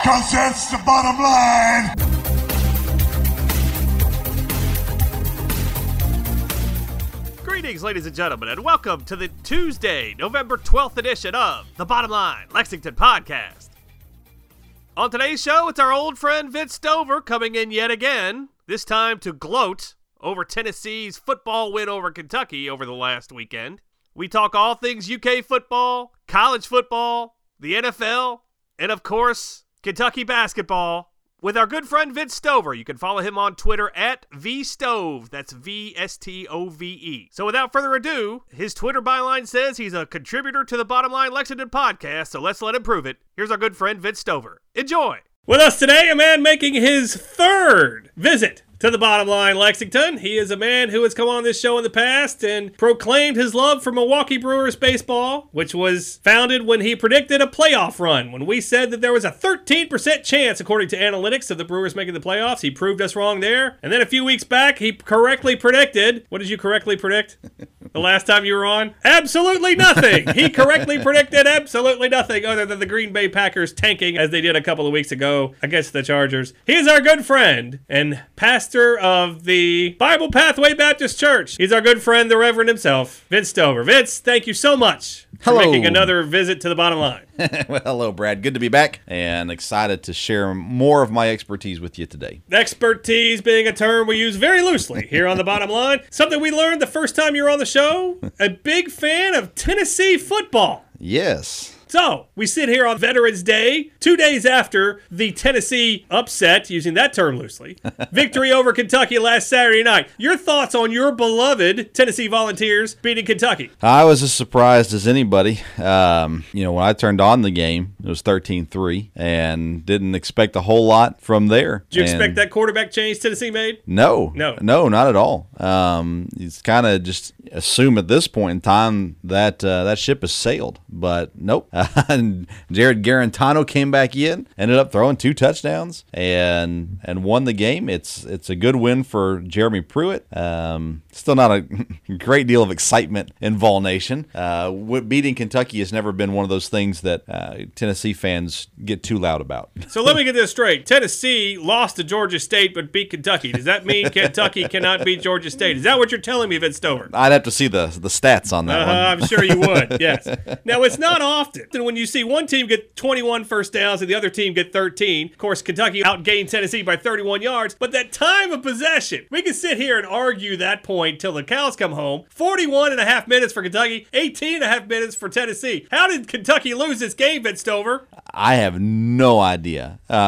'Cause that's the bottom line. Greetings, ladies and gentlemen, and welcome to the Tuesday, November 12th edition of the Bottom Line Lexington Podcast. On today's show, it's our old friend Vince Stover coming in yet again, this time to gloat over Tennessee's football win over Kentucky over the last weekend. We talk all things UK football, college football, the NFL, and of course, Kentucky basketball with our good friend Vince Stover. You can follow him on Twitter at VStove. That's VSTOVE. So without further ado, his Twitter byline says he's a contributor to the Bottom Line Lexington Podcast, so let's let him prove it. Here's our good friend Vince Stover. Enjoy! With us today, a man making his third visit to the Bottom Line Lexington. He is a man who has come on this show in the past and proclaimed his love for Milwaukee Brewers baseball, which was founded when he predicted a playoff run. When we said that there was a 13% chance, according to analytics, of the Brewers making the playoffs, he proved us wrong there. And then a few weeks back, he correctly predicted, what did you correctly predict the last time you were on? Absolutely nothing. He correctly predicted absolutely nothing other than the Green Bay Packers tanking as they did a couple of weeks ago against the Chargers. He is our good friend and pastor of the Bible Pathway Baptist Church. He's our good friend, the Reverend himself, Vince Stover. Vince, thank you so much for making another visit to the Bottom Line. Well, hello, Brad. Good to be back and excited to share more of my expertise with you today. Expertise being a term we use very loosely here on the Bottom Line. Something we learned the first time you were on the show. A big fan of Tennessee football. Yes. So, we sit here on Veterans Day, 2 days after the Tennessee upset, using that term loosely, victory over Kentucky last Saturday night. Your thoughts on your beloved Tennessee Volunteers beating Kentucky? I was as surprised as anybody. When I turned on the game, it was 13-3, and didn't expect a whole lot from there. Did you expect that quarterback change Tennessee made? No, not at all. It's kind of just assume at this point in time that that ship has sailed, but nope. And Jared Garantano came back in, ended up throwing 2 touchdowns, and won the game. It's a good win for Jeremy Pruitt. Still not a great deal of excitement in Vol Nation. Beating Kentucky has never been one of those things that Tennessee fans get too loud about. So let me get this straight. Tennessee lost to Georgia State but beat Kentucky. Does that mean Kentucky cannot beat Georgia State? Is that what you're telling me, Vince Stover? I'd have to see the stats on that one. I'm sure you would, yes. Now, it's not often when you see one team get 21 first downs and the other team get 13. Of course, Kentucky outgained Tennessee by 31 yards, but that time of possession, we can sit here and argue that point till the cows come home. 41 and a half minutes for Kentucky, 18 and a half minutes for Tennessee. How did Kentucky lose this game, Vince Stover? I have no idea. They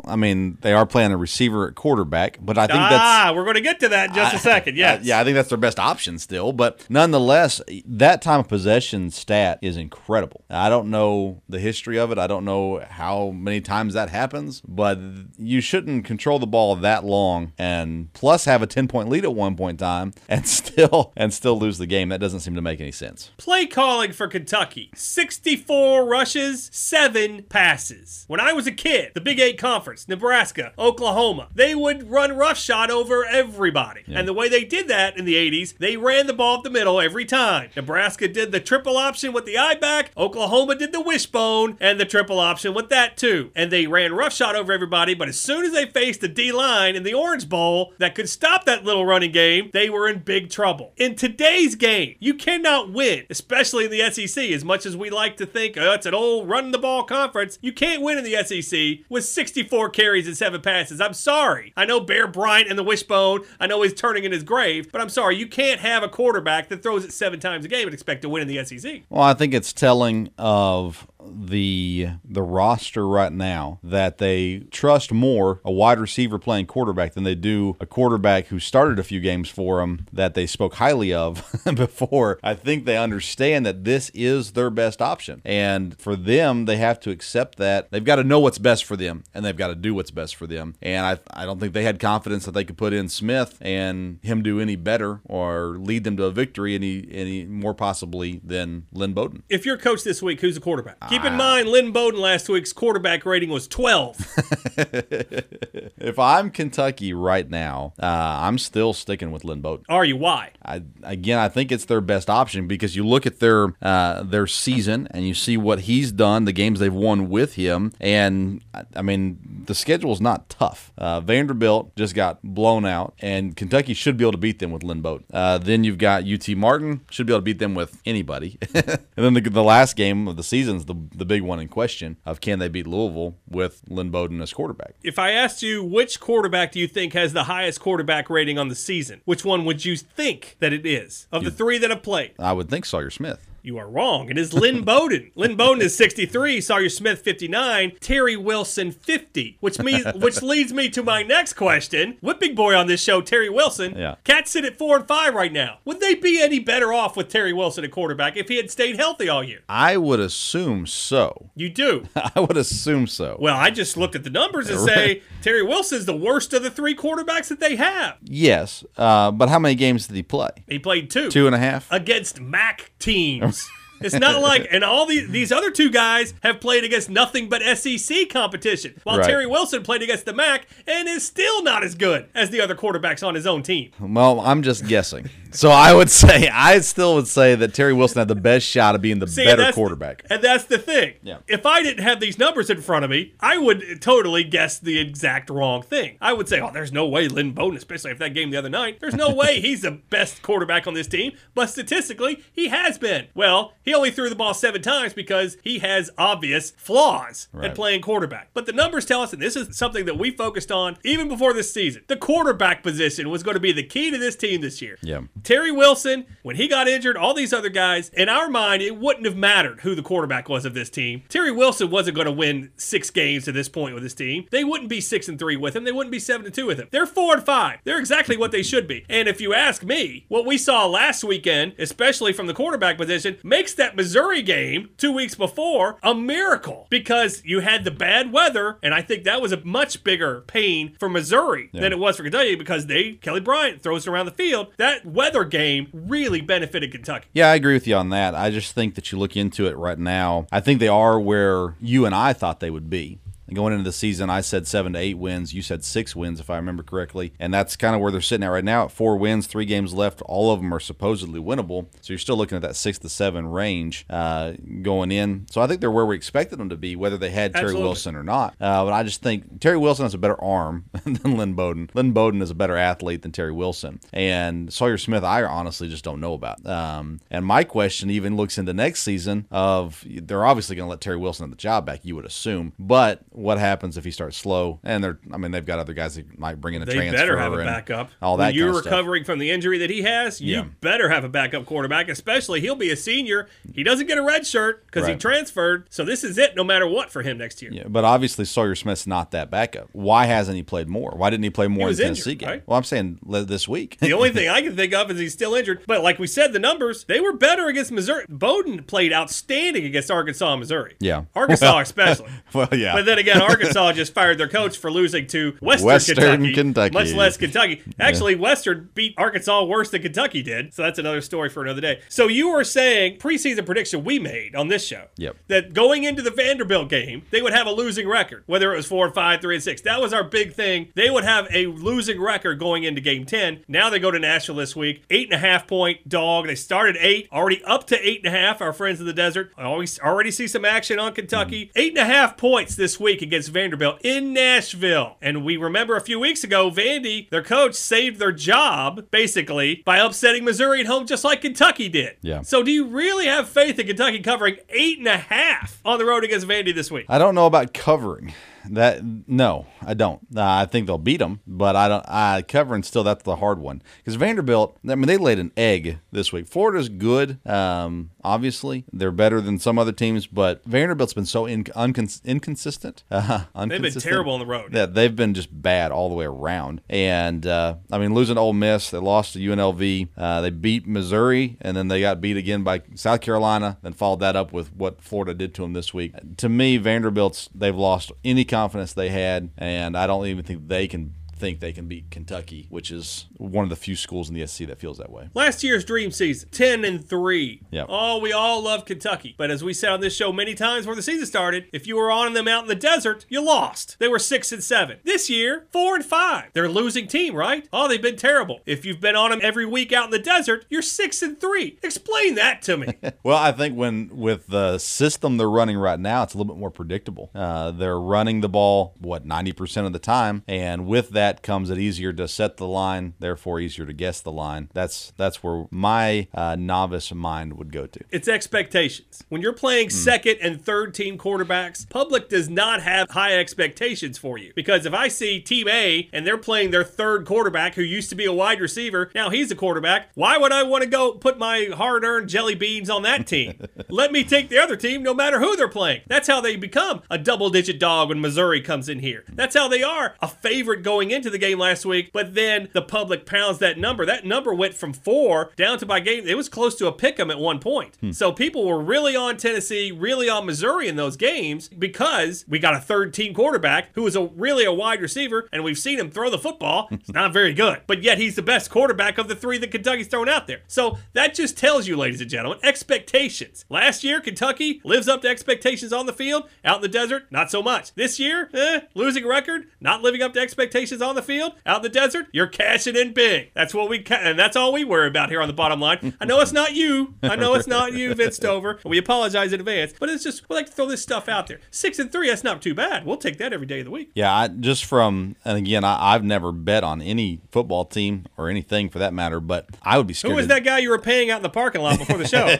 are playing a receiver at quarterback, but I think we're going to get to that in just a second, yes. I think that's their best option still, but nonetheless, that time of possession stat is incredible. I don't know the history of it. I don't know how many times that happens, but you shouldn't control the ball that long and plus have a 10-point lead at one point in time and still lose the game. That doesn't seem to make any sense. Play calling for Kentucky. 64 rushes, 7 passes. When I was a kid, the Big 8 Conference, Nebraska, Oklahoma, they would run roughshod over everybody. Yeah. And the way they did that in the 80s, they ran the ball up the middle every time. Nebraska did the triple option with the eye back. Oklahoma did the wishbone and the triple option with that too. And they ran roughshod over everybody, but as soon as they faced the D-line in the Orange Bowl that could stop that little running game, they were in big trouble. In today's game, you cannot win, especially in the SEC. As much as we like to think, it's an old run-the-ball conference, you can't win in the SEC with 64 carries and 7 passes. I'm sorry. I know Bear Bryant and the wishbone, I know he's turning in his grave, but I'm sorry, you can't have a quarterback that throws it 7 times a game and expect to win in the SEC. Well, I think it's telling of the roster right now that they trust more a wide receiver playing quarterback than they do a quarterback who started a few games for them that they spoke highly of before. I think they understand that this is their best option. And for them, they have to accept that. They've got to know what's best for them, and they've got to do what's best for them. And I don't think they had confidence that they could put in Smith and him do any better or lead them to a victory any more possibly than Lynn Bowden. If you're coach this week, who's the quarterback? Keep in mind, Lynn Bowden last week's quarterback rating was 12. If I'm Kentucky right now, I'm still sticking with Lynn Bowden. Are you? Why? I think it's their best option because you look at their season and you see what he's done, the games they've won with him, and I mean the schedule's not tough. Vanderbilt just got blown out, and Kentucky should be able to beat them with Lynn Bowden. Then you've got UT Martin, should be able to beat them with anybody. And then the last game of the season is the big one in question of can they beat Louisville with Lynn Bowden as quarterback. If I asked you which quarterback do you think has the highest quarterback rating on the season, which one would you think that it is of the three that have played? I would think Sawyer Smith. You are wrong. It is Lynn Bowden. Lynn Bowden is 63, Sawyer Smith 59, Terry Wilson 50, which leads me to my next question. Whipping boy on this show, Terry Wilson. Yeah. Cats sit at 4-5 right now. Would they be any better off with Terry Wilson at quarterback if he had stayed healthy all year? I would assume so. You do? I would assume so. Well, I just looked at the numbers and say Terry Wilson's the worst of the three quarterbacks that they have. Yes, but how many games did he play? He played 2. 2.5? Against MAC teams. It's not like, and all these other two guys have played against nothing but SEC competition, while Right. Terry Wilson played against the MAC and is still not as good as the other quarterbacks on his own team. Well, I'm just guessing. So I still would say that Terry Wilson had the best shot of being the better quarterback. And that's the thing. Yeah. If I didn't have these numbers in front of me, I would totally guess the exact wrong thing. I would say, oh, there's no way Lynn Bowden, especially after that game the other night, there's no way he's the best quarterback on this team, but statistically, he has been. Well, he only threw the ball 7 times because he has obvious flaws at playing quarterback. But the numbers tell us, and this is something that we focused on even before this season, the quarterback position was going to be the key to this team this year. Yeah. Terry Wilson, when he got injured, all these other guys, in our mind, it wouldn't have mattered who the quarterback was of this team. Terry Wilson wasn't going to win 6 games to this point with his team. They wouldn't be 6-3 with him. They wouldn't be 7-2 with him. They're 4-5. They're exactly what they should be. And if you ask me, what we saw last weekend, especially from the quarterback position, makes that Missouri game 2 weeks before a miracle because you had the bad weather, and I think that was a much bigger pain for Missouri than it was for Kentucky because Kelly Bryant throws it around the field. That weather game really benefited Kentucky. Yeah, I agree with you on that. I just think that you look into it right now, I think they are where you and I thought they would be. Going into the season, I said 7 to 8 wins. You said 6 wins, if I remember correctly. And that's kind of where they're sitting at right now at 4 wins, 3 games left. All of them are supposedly winnable. So you're still looking at that 6 to 7 range going in. So I think they're where we expected them to be, whether they had Terry Wilson or not. But I just think Terry Wilson has a better arm than Lynn Bowden. Lynn Bowden is a better athlete than Terry Wilson. And Sawyer Smith, I honestly just don't know about. And my question even looks into next season of they're obviously going to let Terry Wilson have the job back, you would assume. But what happens if he starts slow? And they've got other guys that might bring in a transfer. They better have a backup. All that when you're kind of recovering from the injury that he has, you better have a backup quarterback, especially he'll be a senior. He doesn't get a red shirt because he transferred. So this is it no matter what for him next year. Yeah, but obviously Sawyer Smith's not that backup. Why hasn't he played more? Why didn't he play more in the Tennessee game? Right? Well, I'm saying this week. The only thing I can think of is he's still injured. But like we said, the numbers, they were better against Missouri. Bowden played outstanding against Arkansas and Missouri. Yeah. Arkansas especially. Well, yeah. But then again, Arkansas just fired their coach for losing to Western Kentucky. Much less Kentucky. Actually, Western beat Arkansas worse than Kentucky did. So that's another story for another day. So you were saying, preseason prediction we made on this show, that going into the Vanderbilt game, they would have a losing record, whether it was 4-5, 3-6. That was our big thing. They would have a losing record going into game 10. Now they go to Nashville this week. 8.5-point dog. They started 8, already up to 8.5. Our friends in the desert. I already see some action on Kentucky. 8.5 points this week against Vanderbilt in Nashville. And we remember a few weeks ago, Vandy, their coach, saved their job, basically, by upsetting Missouri at home just like Kentucky did. Yeah. So do you really have faith in Kentucky covering 8.5 on the road against Vandy this week? I don't know about covering. No, I don't. I think they'll beat them, but I don't. Covering still, that's the hard one because Vanderbilt. I mean, they laid an egg this week. Florida's good. Obviously, they're better than some other teams, but Vanderbilt's been so inconsistent. They've been terrible on the road. Yeah, they've been just bad all the way around. And I mean, losing to Ole Miss, they lost to UNLV. They beat Missouri, and then they got beat again by South Carolina. Then followed that up with what Florida did to them this week. To me, they've lost any confidence they had, and I don't even think they can think they can beat Kentucky, which is one of the few schools in the SEC that feels that way. Last year's dream season, 10-3. Yep. Oh, we all love Kentucky. But as we said on this show many times before the season started, if you were on them out in the desert, you lost. They were 6-7. This year, 4-5. They're a losing team, right? Oh, they've been terrible. If you've been on them every week out in the desert, you're 6-3. Explain that to me. Well, I think with the system they're running right now, it's a little bit more predictable. They're running the ball, 90% of the time, and with that comes it easier to set the line, therefore easier to guess the line. That's where my novice mind would go to. It's expectations. When you're playing second and third team quarterbacks, public does not have high expectations for you. Because if I see Team A and they're playing their third quarterback who used to be a wide receiver, now he's a quarterback, why would I want to go put my hard-earned jelly beans on that team? Let me take the other team no matter who they're playing. That's how they become a double-digit dog when Missouri comes in here. That's how they are a favorite going into the game last week, but then the public pounds that number. That number went from 4 down to by game. It was close to a pick 'em at one point. So people were really on Tennessee, really on Missouri in those games because we got a third team quarterback who is really a wide receiver, and we've seen him throw the football. It's not very good, but yet he's the best quarterback of the 3 that Kentucky's thrown out there. So that just tells you, ladies and gentlemen, expectations. Last year, Kentucky lives up to expectations on the field. Out in the desert, not so much. This year, losing record, not living up to expectations on the field. Out in the desert, you're cashing in big. That's what and that's all we worry about here on the bottom line. I know it's not you. I know it's not you, Vince Stover. We apologize in advance, but it's just we like to throw this stuff out there. 6-3, that's not too bad. We'll take that every day of the week. Yeah, and again, I've never bet on any football team or anything for that matter, but I would be scared. Who was that guy you were paying out in the parking lot before the show?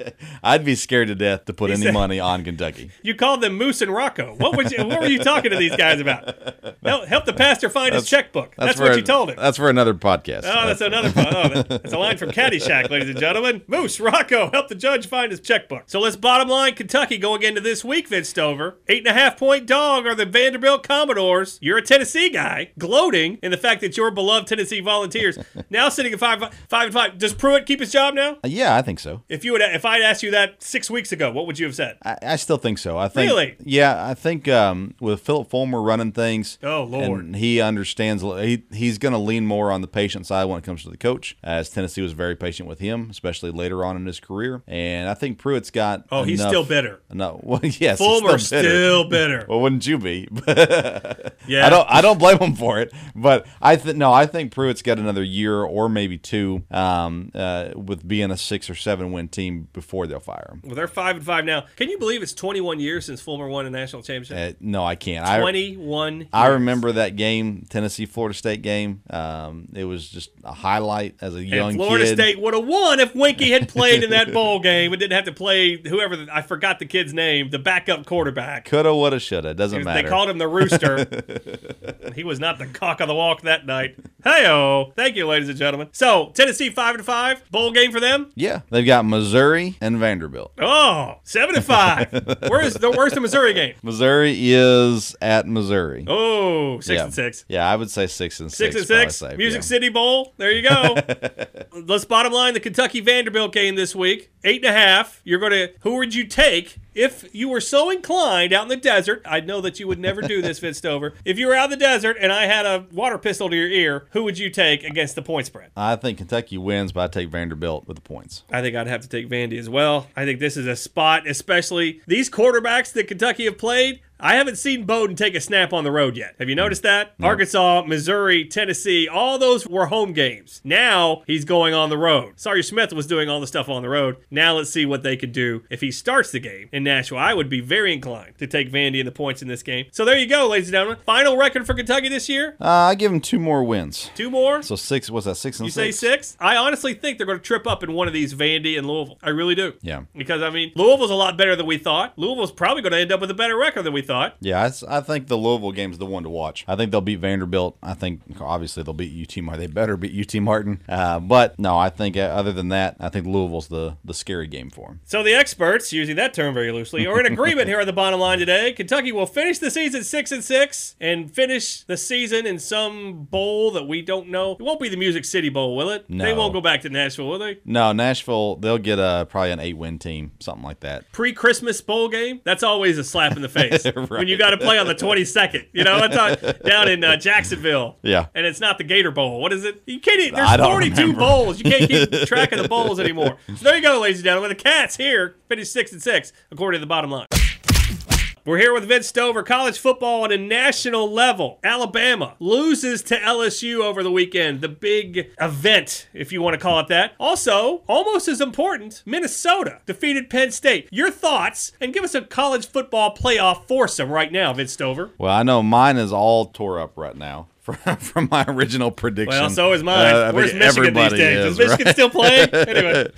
I'd be scared to death to put any money on Kentucky. You called them Moose and Rocco. What were you talking to these guys about? Help the pastor find his checkbook. That's what you told him. That's for another podcast. Oh, that's another. That's a line from Caddyshack, ladies and gentlemen. Moose Rocco, help the judge find his checkbook. So let's bottom line Kentucky going into this week, Vince Stover. 8.5-point dog are the Vanderbilt Commodores. You're a Tennessee guy, gloating in the fact that your beloved Tennessee Volunteers now sitting at 5-5. Does Pruitt keep his job now? Yeah, I think so. If I'd asked you that 6 weeks ago, what would you have said? I still think so. I think really. Yeah, I think with Philip Fulmer running things. Oh Lord, and he understands. He's going to lean more on the patient side when it comes to the coach, as Tennessee was very patient with him, especially later on in his career. And I think Pruitt's got. Oh, he's still bitter. No, well, yes, Fulmer's still bitter. Well, wouldn't you be? Yeah, I don't blame him for it. But I think Pruitt's got another year or maybe 2 with being a 6 or 7 win team before they'll fire him. Well, they're 5-5 now. Can you believe it's 21 years since Fulmer won a national championship? No, I can't. 21 years. I remember that game, Tennessee-Florida State game. It was just a highlight as a young kid. Florida State would have won if Winkie had played in that bowl game and didn't have to play whoever, I forgot the kid's name, the backup quarterback. Coulda, woulda, shoulda. Doesn't matter. They called him the Rooster. He was not the cock of the walk that night. Hey-oh. Thank you, ladies and gentlemen. So, Tennessee 5-5, bowl game for them? Yeah. They've got Missouri and Vanderbilt. Oh, 7-5. Where's the Missouri game? Missouri is at Missouri. Oh, 6-6. Yeah, I would say 6-6. 6-6. Music City Bowl. There you go. Let's bottom line the Kentucky Vanderbilt game this week. 8.5. Who would you take? If you were so inclined out in the desert, I know that you would never do this, Vince Stover. If you were out in the desert and I had a water pistol to your ear, who would you take against the point spread? I think Kentucky wins, but I'd take Vanderbilt with the points. I think I'd have to take Vandy as well. I think this is a spot, especially these quarterbacks that Kentucky have played. I haven't seen Bowden take a snap on the road yet. Have you noticed that? No. Arkansas, Missouri, Tennessee, all those were home games. Now he's going on the road. Sawyer Smith was doing all the stuff on the road. Now let's see what they could do if he starts the game in Nashville. I would be very inclined to take Vandy and the points in this game. So there you go, ladies and gentlemen. Final record for Kentucky this year? I give them 2 more wins. 2 more? So 6, what's that, 6 and 6? You say 6? I honestly think they're going to trip up in one of these, Vandy and Louisville. I really do. Yeah. Because, Louisville's a lot better than we thought. Louisville's probably going to end up with a better record than we thought. Yeah, I think the Louisville game's the one to watch. I think they'll beat Vanderbilt. I think, obviously, they'll beat UT Martin. They better beat UT Martin. But, no, I think other than that, I think Louisville's the scary game for them. So the experts, using that term very loosely, are in agreement here on the bottom line today. Kentucky will finish the season 6-6 and finish the season in some bowl that we don't know. It won't be the Music City Bowl, will it? No. They won't go back to Nashville, will they? No, Nashville, they'll get probably an 8-win team, something like that. Pre-Christmas bowl game? That's always a slap in the face. It when you got to play on the 22nd. You know, it's down in Jacksonville. Yeah. And it's not the Gator Bowl. What is it? You can't. I There's don't 42 remember. bowls. You can't keep track of the bowls anymore. So there you go, ladies and gentlemen. The Cats here finished 6-6 according to the bottom line. We're here with Vince Stover. College football on a national level. Alabama loses to LSU over the weekend. The big event, if you want to call it that. Also, almost as important, Minnesota defeated Penn State. Your thoughts, and give us a college football playoff foursome right now, Vince Stover. Well, I know mine is all tore up right now from my original prediction. Well, so is mine. Where's Michigan these days? Is Michigan still playing? Anyway.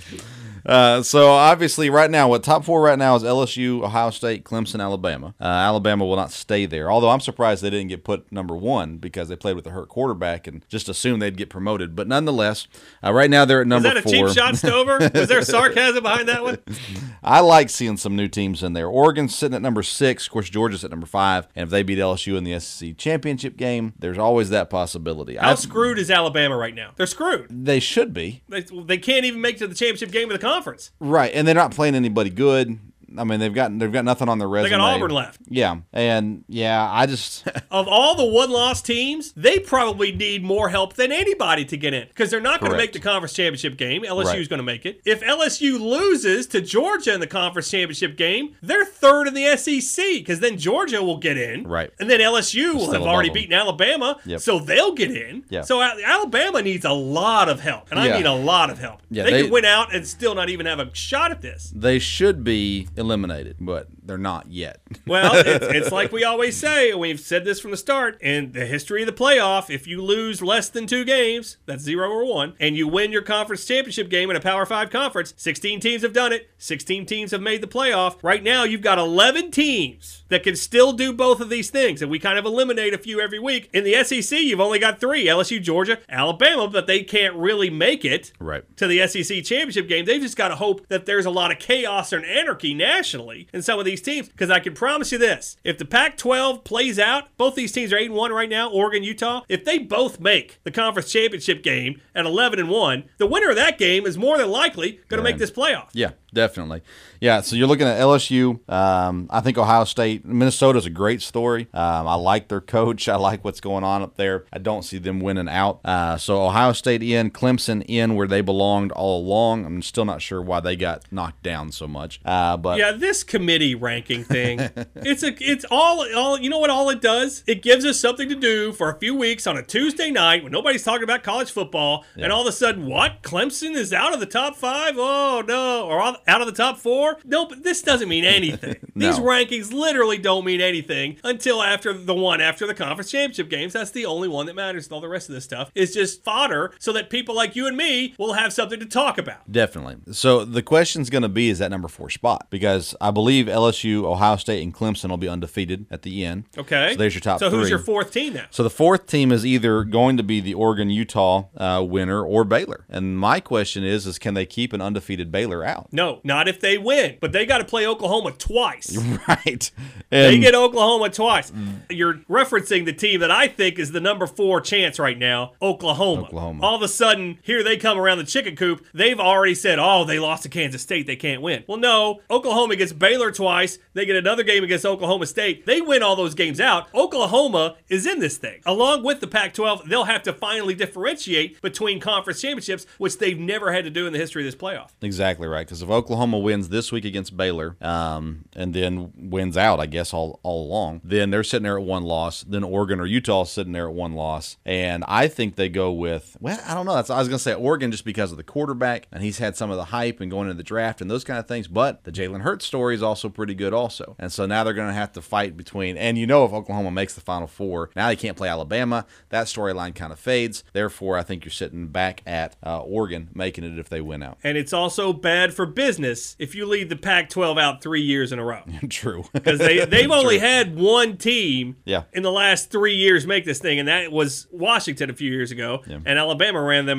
So obviously right now, what top four right now is LSU, Ohio State, Clemson, Alabama. Alabama will not stay there. Although I'm surprised they didn't get put number one because they played with a hurt quarterback and just assumed they'd get promoted. But nonetheless, right now they're at number 4. Was that a cheap shot, Stover? Was there sarcasm behind that one? I like seeing some new teams in there. Oregon's sitting at number 6. Of course, Georgia's at number 5. And if they beat LSU in the SEC championship game, there's always that possibility. How screwed is Alabama right now? They're screwed. They should be. They can't even make it to the championship game of the conference. Right, and they're not playing anybody good. I mean, they've got nothing on their resume. They got Auburn left. Yeah, and I just of all the one-loss teams, they probably need more help than anybody to get in because they're not going to make the conference championship game. LSU is going to make it. If LSU loses to Georgia in the conference championship game, they're third in the SEC because then Georgia will get in. Right, and then LSU will have already beaten Alabama, so they'll get in. Yep. So Alabama needs a lot of help, and I mean a lot of help. Yeah, they could win out and still not even have a shot at this. They should be eliminated, but they're not yet. Well, it's like we always say, and we've said this from the start, in the history of the playoff, if you lose less than 2 games, that's 0 or 1, and you win your conference championship game in a Power 5 conference, 16 teams have done it, 16 teams have made the playoff. Right now, you've got 11 teams that can still do both of these things, and we kind of eliminate a few every week. In the SEC, you've only got 3, LSU, Georgia, Alabama, but they can't really make it to the SEC championship game. They've just got to hope that there's a lot of chaos and anarchy nationally in some of these teams, because I can promise you this, if the Pac-12 plays out, both these teams are 8-1 right now, Oregon, Utah, if they both make the conference championship game at 11-1, the winner of that game is more than likely going to make this playoff. Yeah, definitely. Yeah, so you're looking at LSU. I think Ohio State, Minnesota's a great story. I like their coach. I like what's going on up there. I don't see them winning out. So Ohio State in, Clemson in where they belonged all along. I'm still not sure why they got knocked down so much. But yeah, this committee ranking thing, it's all you know what all it does? It gives us something to do for a few weeks on a Tuesday night when nobody's talking about college football, and all of a sudden, what? Clemson is out of the top 5? Oh no, or out of the top 4? No, but this doesn't mean anything. No. These rankings literally don't mean anything until after the conference championship games. That's the only one that matters. All the rest of this stuff is just fodder so that people like you and me will have something to talk about. Definitely. So the question's going to be is that number 4 spot, because I believe LSU, Ohio State, and Clemson will be undefeated at the end. Okay. So there's your top 3. So who's your 4th team now? So the 4th team is either going to be the Oregon-Utah winner or Baylor. And my question is can they keep an undefeated Baylor out? No, not if they win. But they got to play Oklahoma twice. Right. They get Oklahoma twice. You're referencing the team that I think is the number 4 chance right now, Oklahoma. All of a sudden, here they come around the chicken coop. They've already said, they lost to Kansas State. They can't win. Well, no. Oklahoma gets Baylor twice. They get another game against Oklahoma State. They win all those games out. Oklahoma is in this thing. Along with the Pac-12, they'll have to finally differentiate between conference championships, which they've never had to do in the history of this playoff. Exactly right. Because if Oklahoma wins this week against Baylor, and then wins out, I guess, all along, then they're sitting there at 1 loss. Then Oregon or Utah is sitting there at 1 loss. And I think they go with, I don't know. I was going to say Oregon just because of the quarterback, and he's had some of the hype and going into the draft and those kind of things. But the Jalen Hurts story is also pretty good also. And so now they're going to have to fight between, and if Oklahoma makes the Final Four, now they can't play Alabama. That storyline kind of fades. Therefore, I think you're sitting back at Oregon making it if they win out. And it's also bad for business if you lead the Pac-12 out 3 years in a row. True. Because they've only had one team in the last 3 years make this thing, and that was Washington a few years ago, and Alabama ran them out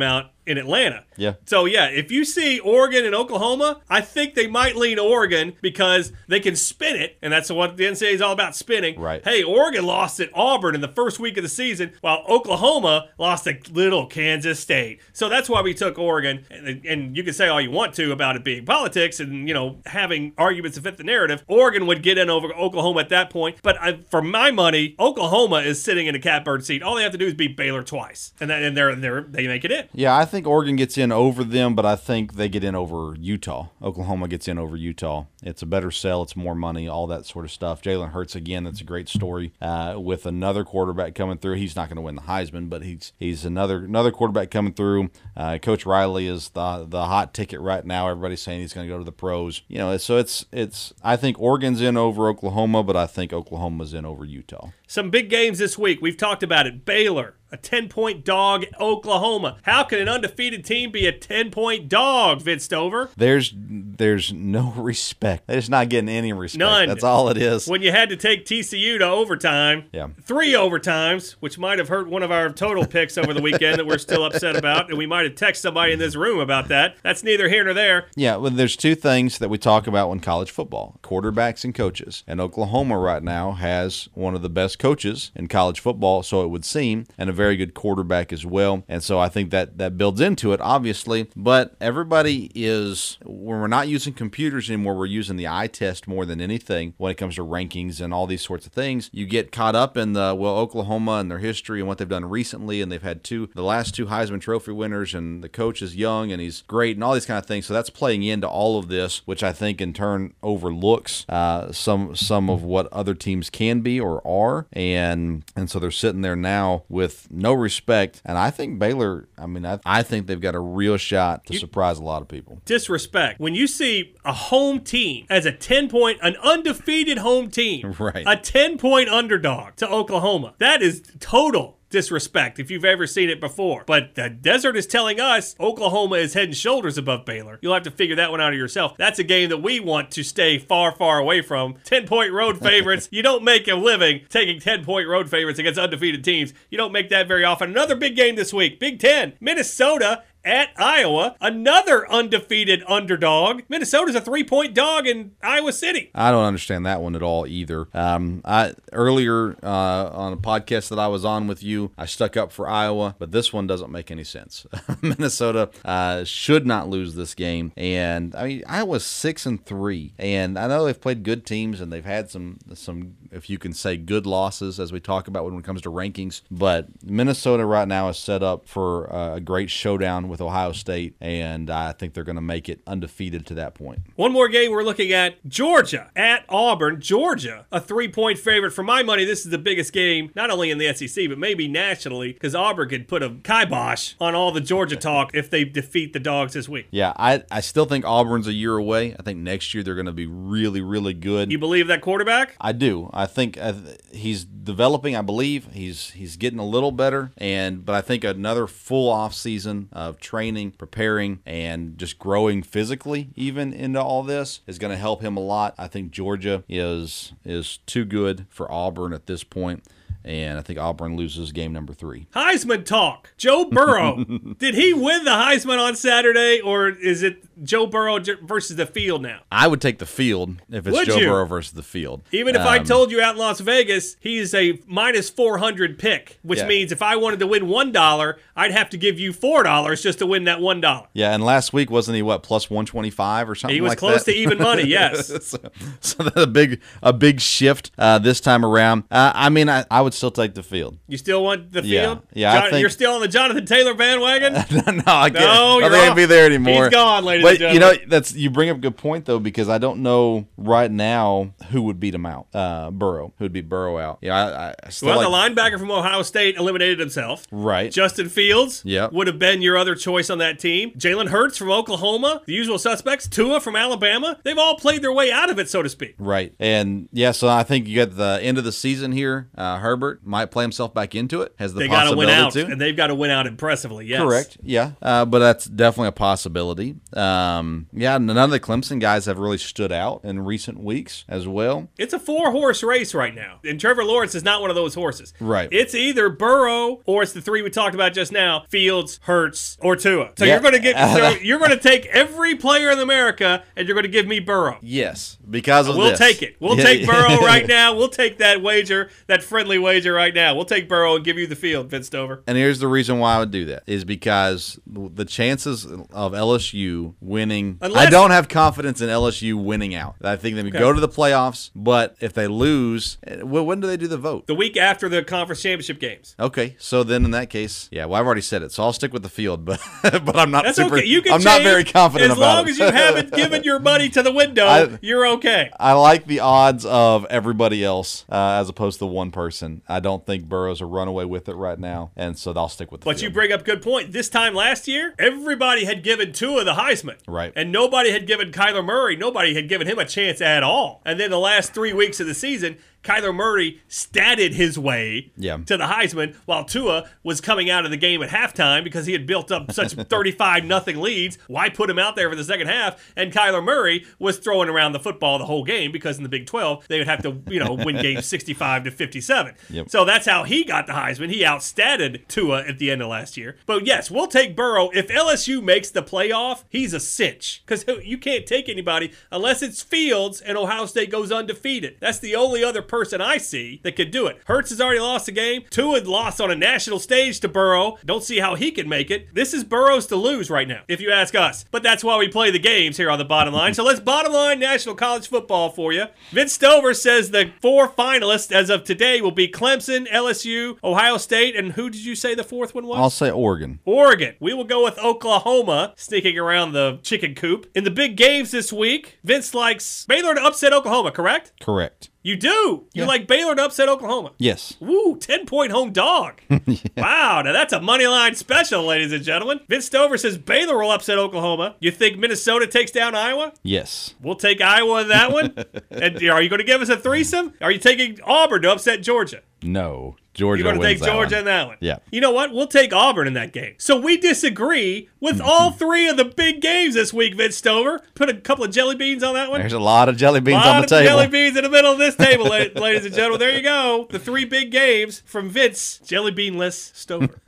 in Atlanta. Yeah. So, yeah, if you see Oregon and Oklahoma, I think they might lean Oregon because they can spin it, and that's what the NCAA is all about, spinning. Right. Hey, Oregon lost at Auburn in the first week of the season, while Oklahoma lost to little Kansas State. So that's why we took Oregon, and you can say all you want to about it being politics and, having arguments to fit the narrative. Oregon would get in over Oklahoma at that point, but for my money, Oklahoma is sitting in a catbird seat. All they have to do is beat Baylor twice, and they make it in. Yeah, I think Oregon gets in over them, but I think they get in over Utah. Oklahoma gets in over Utah. It's a better sell. It's more money, all that sort of stuff. Jalen Hurts, again, that's a great story with another quarterback coming through. He's not going to win the Heisman, but he's another quarterback coming through. Coach Riley is the hot ticket right now. Everybody's saying he's going to go to the pros. So it's. I think Oregon's in over Oklahoma, but I think Oklahoma's in over Utah. Some big games this week. We've talked about it. Baylor, a 10-point dog at Oklahoma. How can an undefeated team be a 10-point dog, Vince Stover? There's no respect. They're just not getting any respect. None. That's all it is. When you had to take TCU to overtime, 3 overtimes, which might have hurt one of our total picks over the weekend that we're still upset about, and we might have texted somebody in this room about that. That's neither here nor there. Yeah, well, there's two things that we talk about in college football, quarterbacks and coaches. And Oklahoma right now has one of the best coaches in college football, so it would seem, and a very good quarterback as well. And so I think that builds into it, obviously. But everybody is, when we're not using computers anymore, we're using the eye test more than anything when it comes to rankings and all these sorts of things. You get caught up in Oklahoma and their history and what they've done recently, and they've had the last two Heisman Trophy winners, and the coach is young and he's great and all these kind of things. So that's playing into all of this, which I think in turn overlooks some of what other teams can be or are. And so they're sitting there now with no respect. And I think Baylor, I think they've got a real shot to surprise a lot of people. Disrespect. When you see a home team as an undefeated home team, right, a 10-point underdog to Oklahoma, that is total disrespect if you've ever seen it before. But the desert is telling us Oklahoma is head and shoulders above Baylor. You'll have to figure that one out of yourself. That's a game that we want to stay far, far away from. 10-point road favorites. You don't make a living taking 10-point road favorites against undefeated teams. You don't make that very often. Another big game this week. Big Ten. Minnesota at Iowa, another undefeated underdog. Minnesota's a 3-point dog in Iowa City. I don't understand that one at all either. Earlier on a podcast that I was on with you, I stuck up for Iowa, but this one doesn't make any sense. Minnesota should not lose this game, and Iowa's 6-3, and I know they've played good teams and they've had some, if you can say, good losses as we talk about when it comes to rankings. But Minnesota right now is set up for a great showdown with Ohio State, and I think they're going to make it undefeated to that point. One more game we're looking at, Georgia at Auburn. Georgia, a 3-point favorite. For my money, this is the biggest game, not only in the SEC, but maybe nationally, because Auburn could put a kibosh on all the Georgia talk if they defeat the Dogs this week. Yeah, I still think Auburn's a year away. I think next year they're going to be really, really good. You believe that quarterback? I do. I think he's developing. I believe he's getting a little better, but I think another full off season of training, preparing, and just growing physically even into all this is going to help him a lot. I think Georgia is too good for Auburn at this point, and I think Auburn loses game number 3. Heisman talk. Joe Burrow. Did he win the Heisman on Saturday, or is it Joe Burrow versus the field now? I would take the field if it's Joe Burrow versus the field. Even if I told you out in Las Vegas he's a minus 400 pick, which means if I wanted to win $1, I'd have to give you $4 just to win that $1. Yeah, and last week wasn't he plus 125 or something like that? He was close to even money, yes. so that's a big shift this time around. I would still take the field. You still want the field? Yeah. You're still on the Jonathan Taylor bandwagon? I think I'd be there anymore. He's gone, ladies and gentlemen. You bring up a good point though, because I don't know right now who would beat him out. Burrow, who would beat Burrow out? Yeah, I still the linebacker from Ohio State eliminated himself. Right. Justin Fields Yep. would have been your other choice on that team. Jalen Hurts from Oklahoma, the usual suspects. Tua from Alabama. They've all played their way out of it, so to speak. Right. And so I think you got the end of the season here. Herbert Herbert might play himself back into it. Has the they got to win possibility out, to. and they've got to win out impressively. Yes, Correct. Yeah, but that's definitely a possibility. None of the Clemson guys have really stood out in recent weeks as well. It's a 4-horse race right now, and Trevor Lawrence is not one of those horses. Right. It's either Burrow or it's the three we talked about just now: Fields, Hurts, or Tua. So Yeah. you're going to take every player in America, and you're going to give me Burrow. Yes, because of We'll this. take it. We'll take Burrow right now. We'll take that wager, that friendly wager right now. We'll take Burrow and give you the field, Vince Stover. And here's the reason why I would do that is because the chances of LSU winning, I don't have confidence in LSU winning out. I think they would go to the playoffs, but if they lose, when do they do the vote? The week after the conference championship games. Okay, so then in that case, I've already said it, so I'll stick with the field, but I'm not That's super. okay. You can I'm not very confident as about long it. as you haven't given your money to the window. You're okay. I like the odds of everybody else as opposed to one person. I don't think Burrow's a runaway with it right now, and so I'll stick with the But field. you bring up a good point. This time last year, everybody had given Tua the Heisman. Right. And nobody had given Kyler Murray, nobody had given him a chance at all. And then the last 3 weeks of the season, Kyler Murray statted his way to the Heisman while Tua was coming out of the game at halftime because he had built up such 35-0 leads. Why put him out there for the second half? And Kyler Murray was throwing around the football the whole game because in the Big 12, they would have to, win games 65-57. Yep. So that's how he got the Heisman. He outstatted Tua at the end of last year. But yes, we'll take Burrow. If LSU makes the playoff, he's a cinch because you can't take anybody unless it's Fields and Ohio State goes undefeated. That's the only other person I see that could do it. Hurts has already lost a game. Tua lost on a national stage to Burrow. Don't see how he can make it. This is Burrow's to lose right now, if you ask us. But that's why we play the games here on the Bottom Line. So let's bottom line National College Football for you. Vince Stover says the 4 finalists as of today will be Clemson, LSU, Ohio State, and who did you say the fourth one was? I'll say Oregon. Oregon. We will go with Oklahoma, sneaking around the chicken coop. In the big games this week, Vince likes Baylor to upset Oklahoma, correct? Correct. You do? You like Baylor to upset Oklahoma? Yes. Woo, 10-point home dog. Wow, now that's a money line special, ladies and gentlemen. Vince Stover says Baylor will upset Oklahoma. You think Minnesota takes down Iowa? Yes. We'll take Iowa in that one. And are you going to give us a threesome? Are you taking Auburn to upset Georgia? No. Georgia You're going to wins take that Georgia one. in that one. Yeah. You know what? We'll take Auburn in that game. So we disagree with all 3 of the big games this week, Vince Stover. Put a couple of jelly beans on that one. There's a lot of jelly beans A on lot the of table. jelly beans in the middle of this table, ladies and gentlemen. There you go. The 3 big games from Vince, jelly beanless Stover.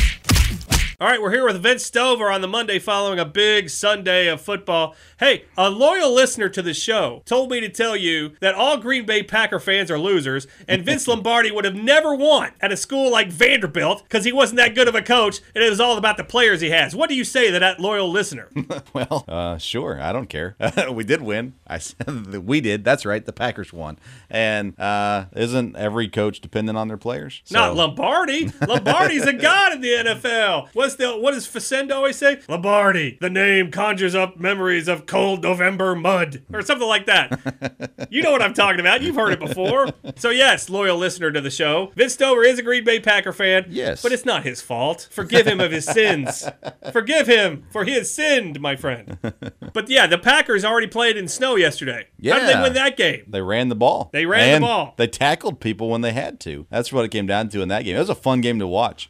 All right, we're here with Vince Stover on the Monday following a big Sunday of football. Hey, a loyal listener to the show told me to tell you that all Green Bay Packer fans are losers, and Vince Lombardi would have never won at a school like Vanderbilt because he wasn't that good of a coach, and it was all about the players he has. What do you say to that loyal listener? Well, sure. I don't care. We did win. I said we did. That's right. The Packers won. And isn't every coach dependent on their players? Not Lombardi. Lombardi's a god in the NFL. What does Facenda always say? Lombardi, the name conjures up memories of cold November mud, or something like that. You know what I'm talking about. You've heard it before. So yes, loyal listener to the show, Vince Stover is a Green Bay Packer fan. Yes. But it's not his fault. Forgive him of his sins. Forgive him, for he has sinned, my friend. But yeah, the Packers already played in snow yesterday. Yeah. How did they win that game? They ran the ball. They ran And the ball. They tackled people when they had to. That's what it came down to in that game. It was a fun game to watch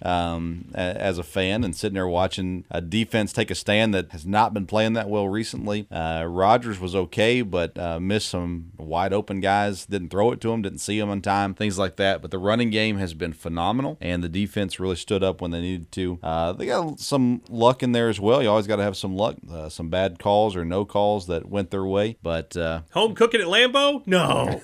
as a fan and sitting there watching a defense take a stand that has not been playing that well recently. Rodgers was okay, but missed some wide open guys. Didn't throw it to him. Didn't see him on time. Things like that. But the running game has been phenomenal, and the defense really stood up when they needed to. They got some luck in there as well. You always got to have some luck. Some bad calls or no calls that went their way. But Home cooking at Lambeau? No.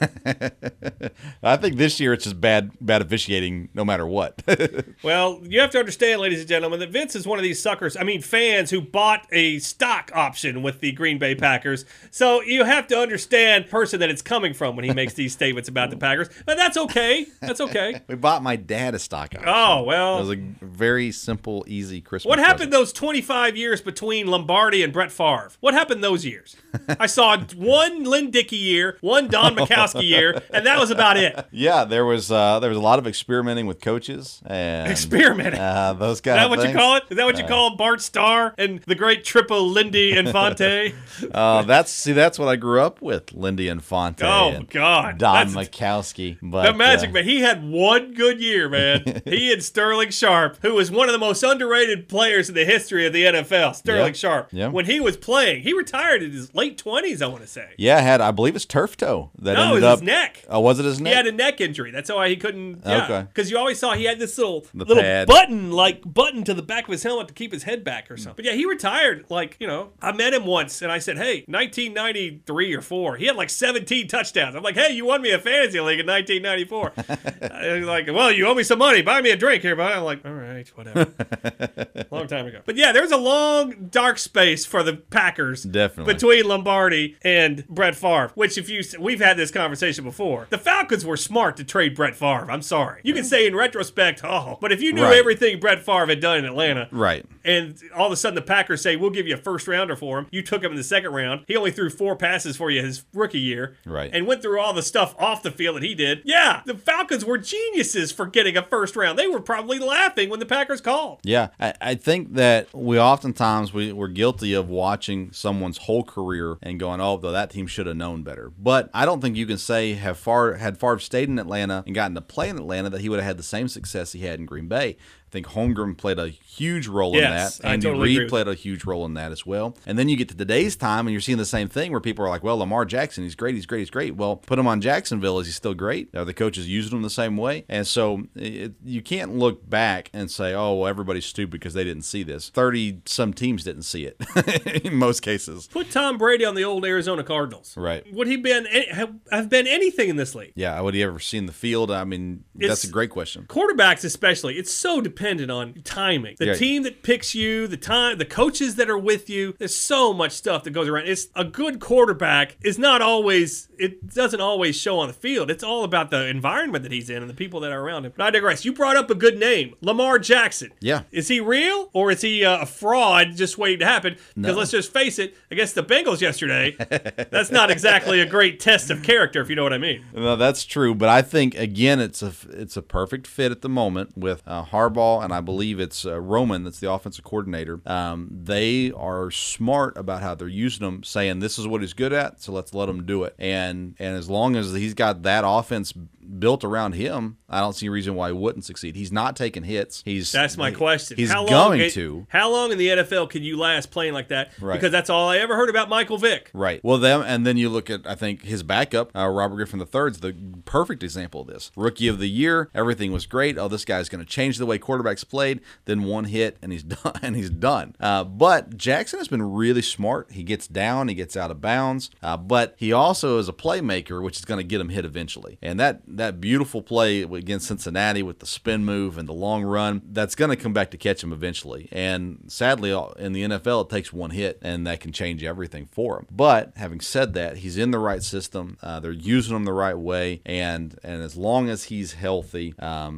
I think this year it's just bad officiating no matter what. Well, you have to understand, ladies and gentlemen, that Vince is one of these fans who bought a stock option with the Green Bay Packers. So you have to understand the person that it's coming from when he makes these statements about the Packers. But that's okay. That's okay. We bought my dad a stock option. Oh, It well. was a very simple, easy Christmas What happened present. those 25 years between Lombardi and Brett Favre? What happened those years? I saw one Lynn Dickey year, one Don Mikowski year, and that was about it. Yeah, there was a lot of experimenting with coaches and Experimenting. those kind Is that of what things. you call it? Is that what you call Bart Starr and the great Triple Lindy Infante? That's what I grew up with, Lindy Infante. Oh, God. Don Majkowski. But the Magic Man, he had one good year, man. He and Sterling Sharp, who was one of the most underrated players in the history of the NFL. Sterling Sharp. Yep. When he was playing, he retired in his late 20s, I want to say. Yeah, I believe it's turf toe. No, it was his neck. Oh, was it his neck? He had a neck injury. That's why he couldn't. Yeah. Okay. Because you always saw he had this little pad. button to the back of his helmet to keep his head back or something. But yeah, he retired. I met him once and I said, hey, 1993 or 4. He had 17 touchdowns. I'm like, hey, you won me a fantasy league in 1994. He's like, well, you owe me some money. Buy me a drink here, buddy. I'm like, all right, whatever. Long time ago. But yeah, there was a long dark space for the Packers. Definitely. Between Lombardi and Brett Favre, which we've had this conversation before. The Falcons were smart to trade Brett Favre. I'm sorry. You can say in retrospect, but if you knew everything Brett Favre had done in Atlanta, right, and all of a sudden the Packers say, we'll give you a first rounder for him. You took him in the second round. He only threw 4 passes for you his rookie year. Right. And went through all the stuff off the field that he did. Yeah, the Falcons were geniuses for getting a first round. They were probably laughing when the Packers called. Yeah, I think that we're guilty of watching someone's whole career and going, oh, though that team should have known better. But I don't think you can say had Favre stayed in Atlanta and gotten to play in Atlanta that he would have had the same success he had in Green Bay. I think Holmgren played a huge role in that. Andy Reid played a huge role in that as well. And then you get to today's time and you're seeing the same thing where people are like, well, Lamar Jackson, he's great. Well, put him on Jacksonville. Is he still great? Are the coaches using him the same way? And so you can't look back and say, oh, well, everybody's stupid because they didn't see this. 30-some teams didn't see it in most cases. Put Tom Brady on the old Arizona Cardinals. Right. Would he have been anything in this league? Yeah. Would he ever seen the field? I mean, that's a great question. Quarterbacks especially, it's so dependent on timing. The team that picks you, the coaches that are with you, there's so much stuff that goes around. It's a good quarterback is not always, it doesn't always show on the field. It's all about the environment that he's in and the people that are around him. But I digress. You brought up a good name, Lamar Jackson. Yeah. Is he real or is he a fraud just waiting to happen? Because let's just face it, against the Bengals yesterday, that's not exactly a great test of character, if you know what I mean. No, that's true. But I think, again, it's a perfect fit at the moment with Harbaugh, and I believe it's Roman that's the offensive coordinator. They are smart about how they're using him, saying this is what he's good at, so let's let him do it. And as long as he's got that offense built around him, I don't see a reason why he wouldn't succeed. He's not taking hits. That's my question. He's going to. How long in the NFL can you last playing like that? Right. Because that's all I ever heard about Michael Vick. Right. Well, and then you look at, I think, his backup, Robert Griffin III, is the perfect example of this. Rookie of the year, everything was great. Oh, this guy's going to change the way quarterbacks played. Then one hit, and he's done. But Jackson has been really smart. He gets down, he gets out of bounds, but he also is a playmaker, which is going to get him hit eventually. And that beautiful play against Cincinnati with the spin move and the long run, that's going to come back to catch him eventually. And sadly, in the NFL, it takes one hit, and that can change everything for him. But having said that, he's in the right system. They're using him the right way, and as long as he's healthy,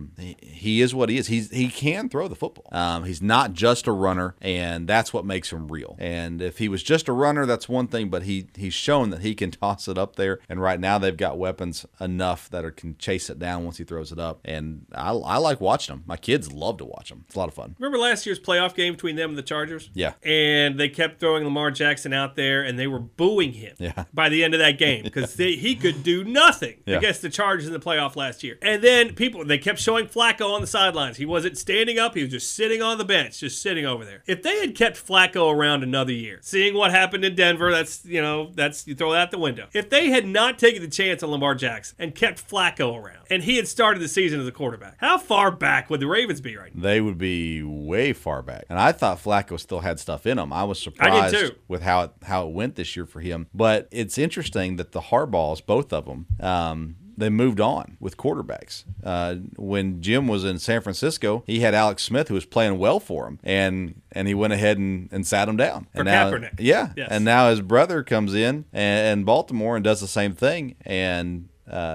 he is what he is. He can throw the football. He's not just a runner, and that's what makes him real. And if he was just a runner, that's one thing, but he's shown that he can toss it up there, and right now they've got weapons enough that can chase it down once he throws it up, and I like watching him. My kids love to watch him. It's a lot of fun. Remember last year's playoff game between them and the Chargers? Yeah. And they kept throwing Lamar Jackson out there, and they were booing him by the end of that game because he could do nothing against the Chargers in the playoff last year. And then they kept showing Flacco on the sidelines. He wasn't standing up. He was just sitting on the bench, just sitting over there. If they had kept Flacco around another year, seeing what happened in Denver, that's you throw that out the window. If they had not taken the chance on Lamar Jackson and kept Flacco around, and he had started the season as a quarterback, how far back would the Ravens be right now? They would be way far back. And I thought Flacco still had stuff in him. I was surprised with how it went this year for him. But it's interesting that the Harbaughs, both of them, they moved on with quarterbacks. When Jim was in San Francisco, he had Alex Smith, who was playing well for him, and he went ahead and sat him down. For Kaepernick. Yeah. Yes. And now his brother comes in and Baltimore and does the same thing, and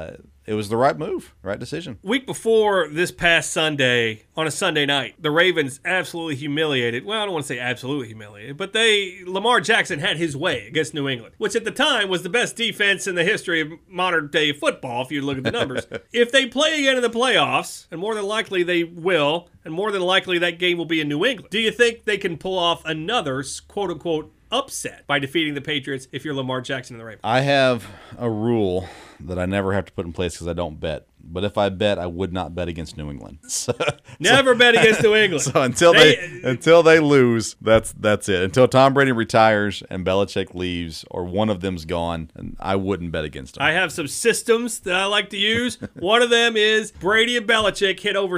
it was the right move, right decision. Week before this past Sunday, on a Sunday night, the Ravens absolutely humiliated. Well, I don't want to say absolutely humiliated, but Lamar Jackson had his way against New England, which at the time was the best defense in the history of modern day football, if you look at the numbers. If they play again in the playoffs, and more than likely they will, and more than likely that game will be in New England, do you think they can pull off another quote-unquote upset by defeating the Patriots if you're Lamar Jackson and the Ravens? I have a rule that I never have to put in place because I don't bet. But if I bet, I would not bet against New England. Never bet against New England. So until they lose, that's it. Until Tom Brady retires and Belichick leaves or one of them's gone, and I wouldn't bet against them. I have some systems that I like to use. One of them is Brady and Belichick hit over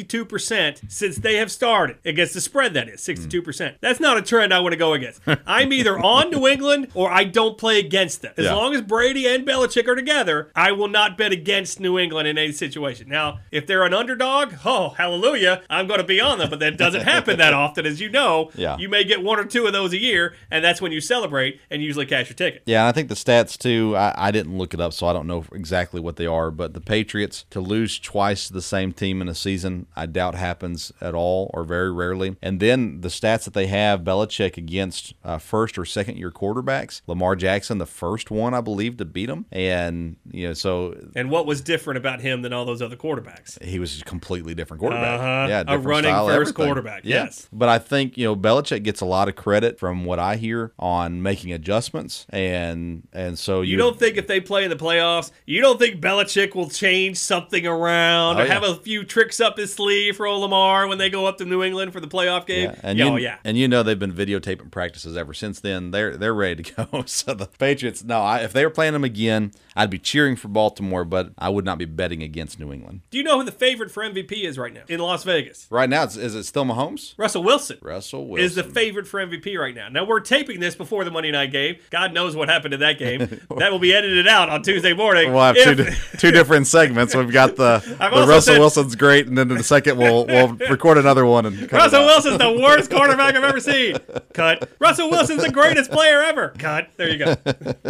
62% since they have started. Against the spread, that is, 62%. That's not a trend I want to go against. I'm either on New England or I don't play against them. As long as Brady and Belichick are together, I will not bet against New England in any situation. Now, if they're an underdog, oh, hallelujah, I'm going to be on them, but that doesn't happen that often, as you know. Yeah. You may get one or two of those a year, and that's when you celebrate and usually cash your ticket. Yeah, and I think the stats, too, I didn't look it up, so I don't know exactly what they are, but the Patriots, to lose twice to the same team in a season, I doubt happens at all or very rarely. And then the stats that they have, Belichick against first or second year quarterbacks, Lamar Jackson, the first one, I believe, to beat him. And, so. And what was different about him than all those other quarterbacks? He was a completely different quarterback. Yeah, a running style, first everything. quarterback. Yeah. Yes. But I think, Belichick gets a lot of credit from what I hear on making adjustments. And so you don't think if they play in the playoffs, you don't think Belichick will change something around or have a few tricks up his sleeve for old Lamar when they go up to New England for the playoff game? Yeah. And they've been videotaping practices ever since then. They're ready to go. So the Patriots, if they were playing them again, I'd be cheering for Baltimore, but I would not be betting against New England. Do you know who the favorite for MVP is right now in Las Vegas? Right now, is it still Mahomes? Russell Wilson. Is the favorite for MVP right now. Now, we're taping this before the Monday night game. God knows what happened in that game. That will be edited out on Tuesday morning. We'll have two different segments. We've got the Russell Wilson's great, and then in the second we'll record another one. And Russell Wilson's the worst quarterback I've ever seen. Cut. Russell Wilson's the greatest player ever. Cut. There you go.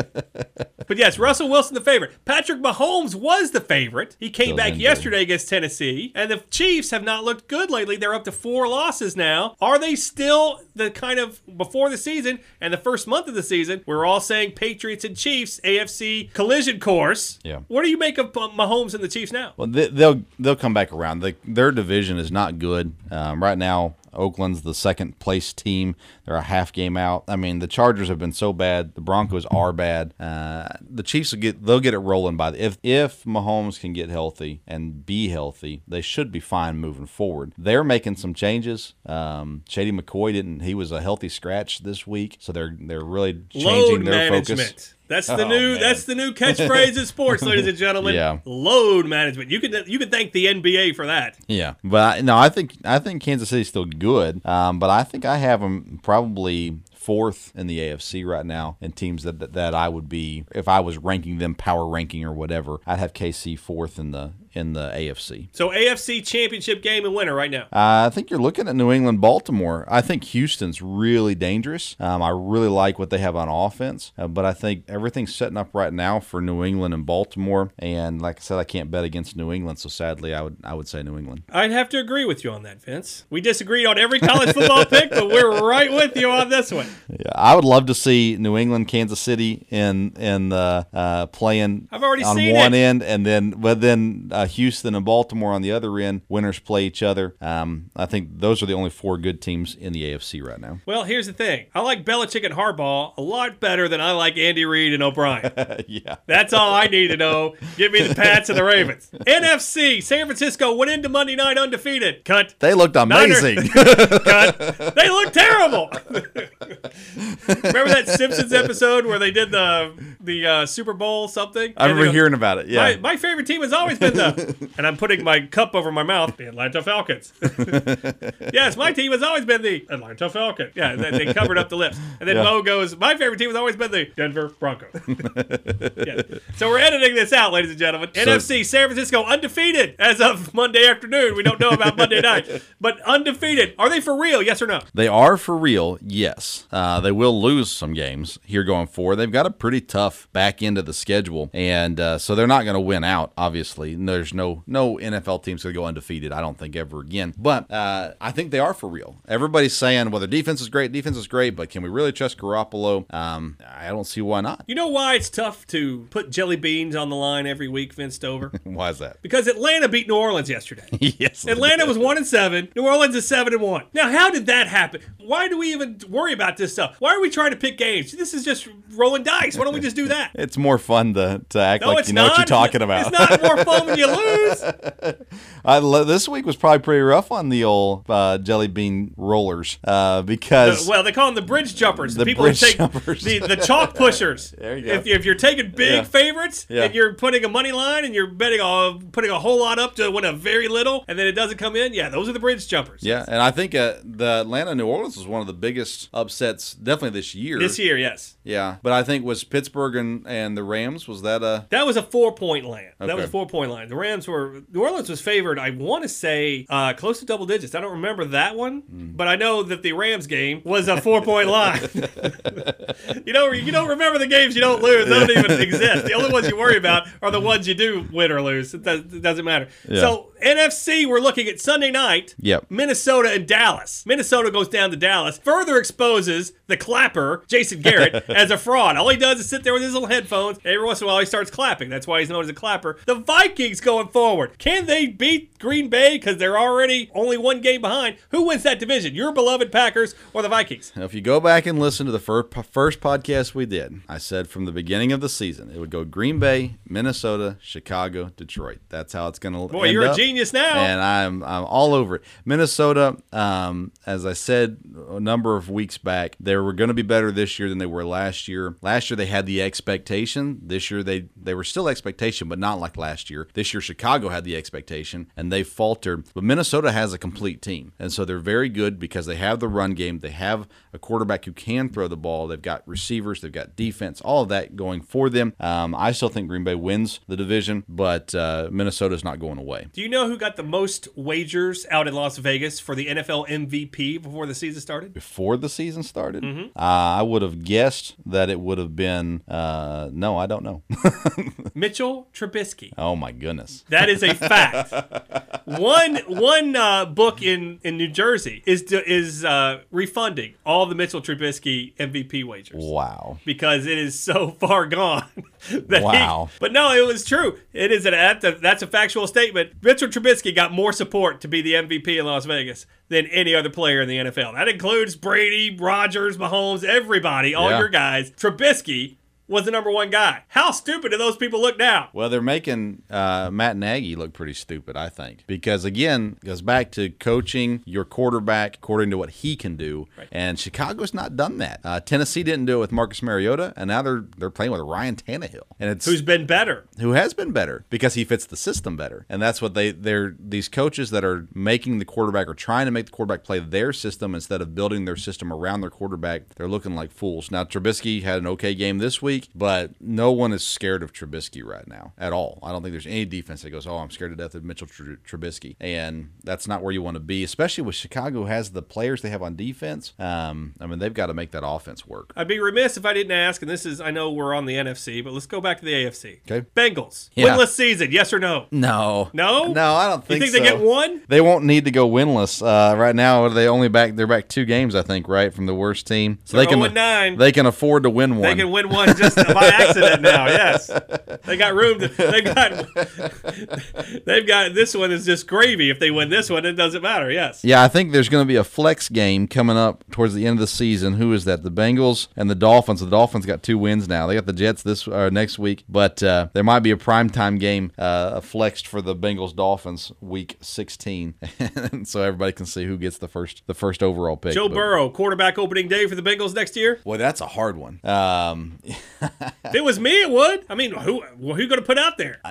But yes, Russell Wilson the favorite. Patrick Mahomes was the favorite. He came back yesterday against Tennessee, and the Chiefs have not looked good lately. They're up to 4 losses now. Are they still the kind of before the season and the first month of the season, we're all saying Patriots and Chiefs, AFC collision course. Yeah. What do you make of Mahomes and the Chiefs now? Well, they'll come back around. Their division is not good right now. Oakland's the second place team. They're a half game out. I mean, the Chargers have been so bad. The Broncos are bad. The Chiefs they'll get it rolling if Mahomes can get healthy and be healthy, they should be fine moving forward. They're making some changes. Shady McCoy he was a healthy scratch this week, so they're really changing their focus. That's the new catchphrase in sports, ladies and gentlemen. Yeah. Load management. You can thank the NBA for that. Yeah, but I think Kansas City's still good. But I think I have them probably fourth in the AFC right now, and teams that I would be, if I was ranking them, power ranking or whatever, I'd have KC fourth in the AFC. So AFC championship game and winner right now. I think you're looking at New England, Baltimore. I think Houston's really dangerous. I really like what they have on offense, but I think everything's setting up right now for New England and Baltimore. And like I said, I can't bet against New England, so sadly, I would say New England. I'd have to agree with you on that, Vince. We disagreed on every college football pick, but we're right with you on this one. Yeah, I would love to see New England, Kansas City in playing. I've already on seen one it. end, and then Houston and Baltimore on the other end. Winners play each other. I think those are the only 4 good teams in the AFC right now. Well, here's the thing. I like Belichick and Harbaugh a lot better than I like Andy Reid and O'Brien. Yeah, that's all I need to know. Give me the Pats and the Ravens. NFC, San Francisco went into Monday night undefeated. Cut. They looked amazing. Cut. They looked terrible. Remember that Simpsons episode where they did the Super Bowl something? I remember hearing about it. Yeah, my favorite team has always been the and I'm putting my cup over my mouth. The Atlanta Falcons. Yes, my team has always been the Atlanta Falcons. Yeah, they covered up the lips. And then Mo goes, my favorite team has always been the Denver Broncos. Yeah. So we're editing this out, ladies and gentlemen. NFC, San Francisco, undefeated as of Monday afternoon. We don't know about Monday night, but undefeated. Are they for real, yes or no? They are for real, yes. They will lose some games here going forward. They've got a pretty tough back end of the schedule, and so they're not going to win out, obviously. There's no NFL team's going to go undefeated, I don't think, ever again. But I think they are for real. Everybody's saying, well, their defense is great, but can we really trust Garoppolo? I don't see why not. You know why it's tough to put jelly beans on the line every week, Vince Stover? Why is that? Because Atlanta beat New Orleans yesterday. Yes. Atlanta was 1-7. New Orleans is 7-1. Now, how did that happen? Why do we even worry about this stuff? Why are we trying to pick games? This is just rolling dice. Why don't we just do that? It's more fun to act like you know what you're talking about. It's not more fun when you lose. This week was probably pretty rough on the old jelly bean rollers because... Well, they call them the bridge jumpers. The people bridge who take jumpers. the chalk pushers. There you go. If you're taking big favorites Yeah. and you're putting a money line and you're putting a whole lot up to win a very little and then it doesn't come in, those are the bridge jumpers. Yeah, and I think the Atlanta-New Orleans was one of the biggest upsets definitely this year. This year, yes. Yeah, but I think was Pittsburgh and the Rams, was that a... That was a 4-point line. Okay. That was a 4-point line. New Orleans was favored, I want to say, close to double digits. I don't remember that one, but I know that the Rams game was a 4-point line. You don't remember the games you don't lose. They don't even exist. The only ones you worry about are the ones you do win or lose. It doesn't matter. Yeah. So, NFC, we're looking at Sunday night. Yep. Minnesota and Dallas. Minnesota goes down to Dallas, further exposes the clapper, Jason Garrett, as a fraud. All he does is sit there with his little headphones. Every once in a while, he starts clapping. That's why he's known as a clapper. The Vikings going forward. Can they beat Green Bay because they're already only one game behind? Who wins that division? Your beloved Packers or the Vikings? Now, if you go back and listen to the first podcast we did, I said from the beginning of the season, it would go Green Bay, Minnesota, Chicago, Detroit. That's how it's going to Boy, you're a genius now. And I'm all over it. Minnesota, as I said a number of weeks back, they were going to be better this year than they were last year. Last year they had the expectation. This year they were still expectation, but not like last year. This year Chicago had the expectation, and they faltered. But Minnesota has a complete team, and so they're very good because they have the run game. They have a quarterback who can throw the ball. They've got receivers. They've got defense. All of that going for them. I still think Green Bay wins the division, but Minnesota's not going away. Do you know who got the most wagers out in Las Vegas for the NFL MVP before the season started? Before the season started? Mm-hmm. I would have guessed that it would have been, no, I don't know. Mitchell Trubisky. Oh, my goodness. That is a fact. One book in New Jersey is refunding all the Mitchell Trubisky MVP wagers. Wow. Because it is so far gone. Wow. But no, it was true. It is that's a factual statement. Mitchell Trubisky got more support to be the MVP in Las Vegas than any other player in the NFL. That includes Brady, Rodgers, Mahomes, everybody, all your guys. Trubisky was the number one guy. How stupid do those people look now? Well, they're making Matt Nagy look pretty stupid, I think. Because, again, it goes back to coaching your quarterback according to what he can do. Right. And Chicago's not done that. Tennessee didn't do it with Marcus Mariota, and now they're playing with Ryan Tannehill. And who's been better. Who has been better because he fits the system better. And that's what they're these coaches that are making the quarterback or trying to make the quarterback play their system instead of building their system around their quarterback. They're looking like fools. Now, Trubisky had an okay game this week, but no one is scared of Trubisky right now at all. I don't think there's any defense that goes, I'm scared to death of Mitchell Trubisky. And that's not where you want to be, especially with Chicago has the players they have on defense. They've got to make that offense work. I'd be remiss if I didn't ask, and this is, I know we're on the NFC, but let's go back to the AFC. Okay. Bengals, winless season, yes or no? No. No? No, I don't think so. You think they get one? They won't need to go winless. Right now, they're back 2 games, I think, right, from the worst team. So they can 0-9. They can afford to win one. They can win one just by accident now, yes. They got room to, they've got this one is just gravy. If they win this one, it doesn't matter, yes. Yeah, I think there's going to be a flex game coming up towards the end of the season. Who is that? The Bengals and the Dolphins. The Dolphins got 2 wins now. They got the Jets next week, but there might be a primetime game flexed for the Bengals-Dolphins week 16, so everybody can see who gets the first overall pick. Joe Burrow, quarterback opening day for the Bengals next year? Boy, that's a hard one. If it was me, it would. I mean, who going to put out there?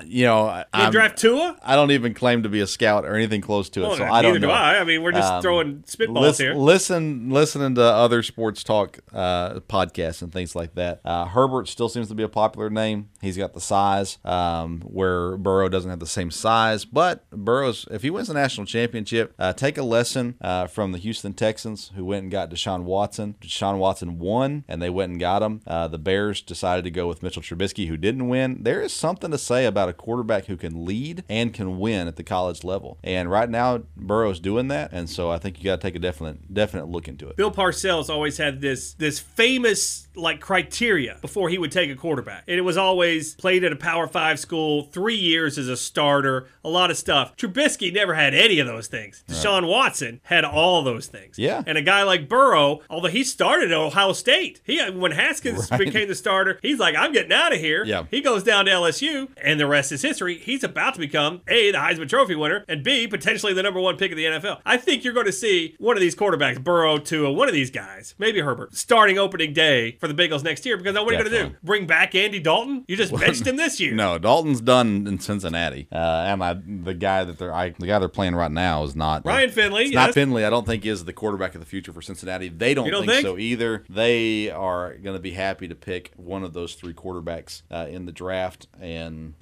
I Draft Tua? I don't even claim to be a scout or anything close to it, Well, so I don't know. Neither do I. I mean, we're just throwing spitballs here. Listening to other sports talk podcasts and things like that. Herbert still seems to be a popular name. He's got the size where Burrow doesn't have the same size. But Burrow's, if he wins the national championship, take a lesson from the Houston Texans, who went and got Deshaun Watson. Deshaun Watson won, and they went and got him. The Bears decided to go with Mitchell Trubisky, who didn't win. There is something to say about a quarterback who can lead and can win at the college level. And right now, Burrow's doing that, and so I think you got to take a definite look into it. Bill Parcells always had this famous criteria before he would take a quarterback. And it was always played at a Power 5 school, 3 years as a starter, a lot of stuff. Trubisky never had any of those things. Deshaun Watson had all those things. Yeah. And a guy like Burrow, although he started at Ohio State, when Haskins became the starter, he's like, I'm getting out of here. Yeah. He goes down to LSU, and the rest is history. He's about to become A, the Heisman Trophy winner, and B, potentially the number one pick of the NFL. I think you're going to see one of these quarterbacks, Burrow, Tua, one of these guys, maybe Herbert, starting opening day for the Bengals next year, because what are you going to do? Bring back Andy Dalton? You just benched him this year. No, Dalton's done in Cincinnati. And the guy that they're playing right now is not Ryan Finley. It's not Finley. I don't think is the quarterback of the future for Cincinnati. They don't think so either. They are going to be happy to pick one of those three quarterbacks in the draft, and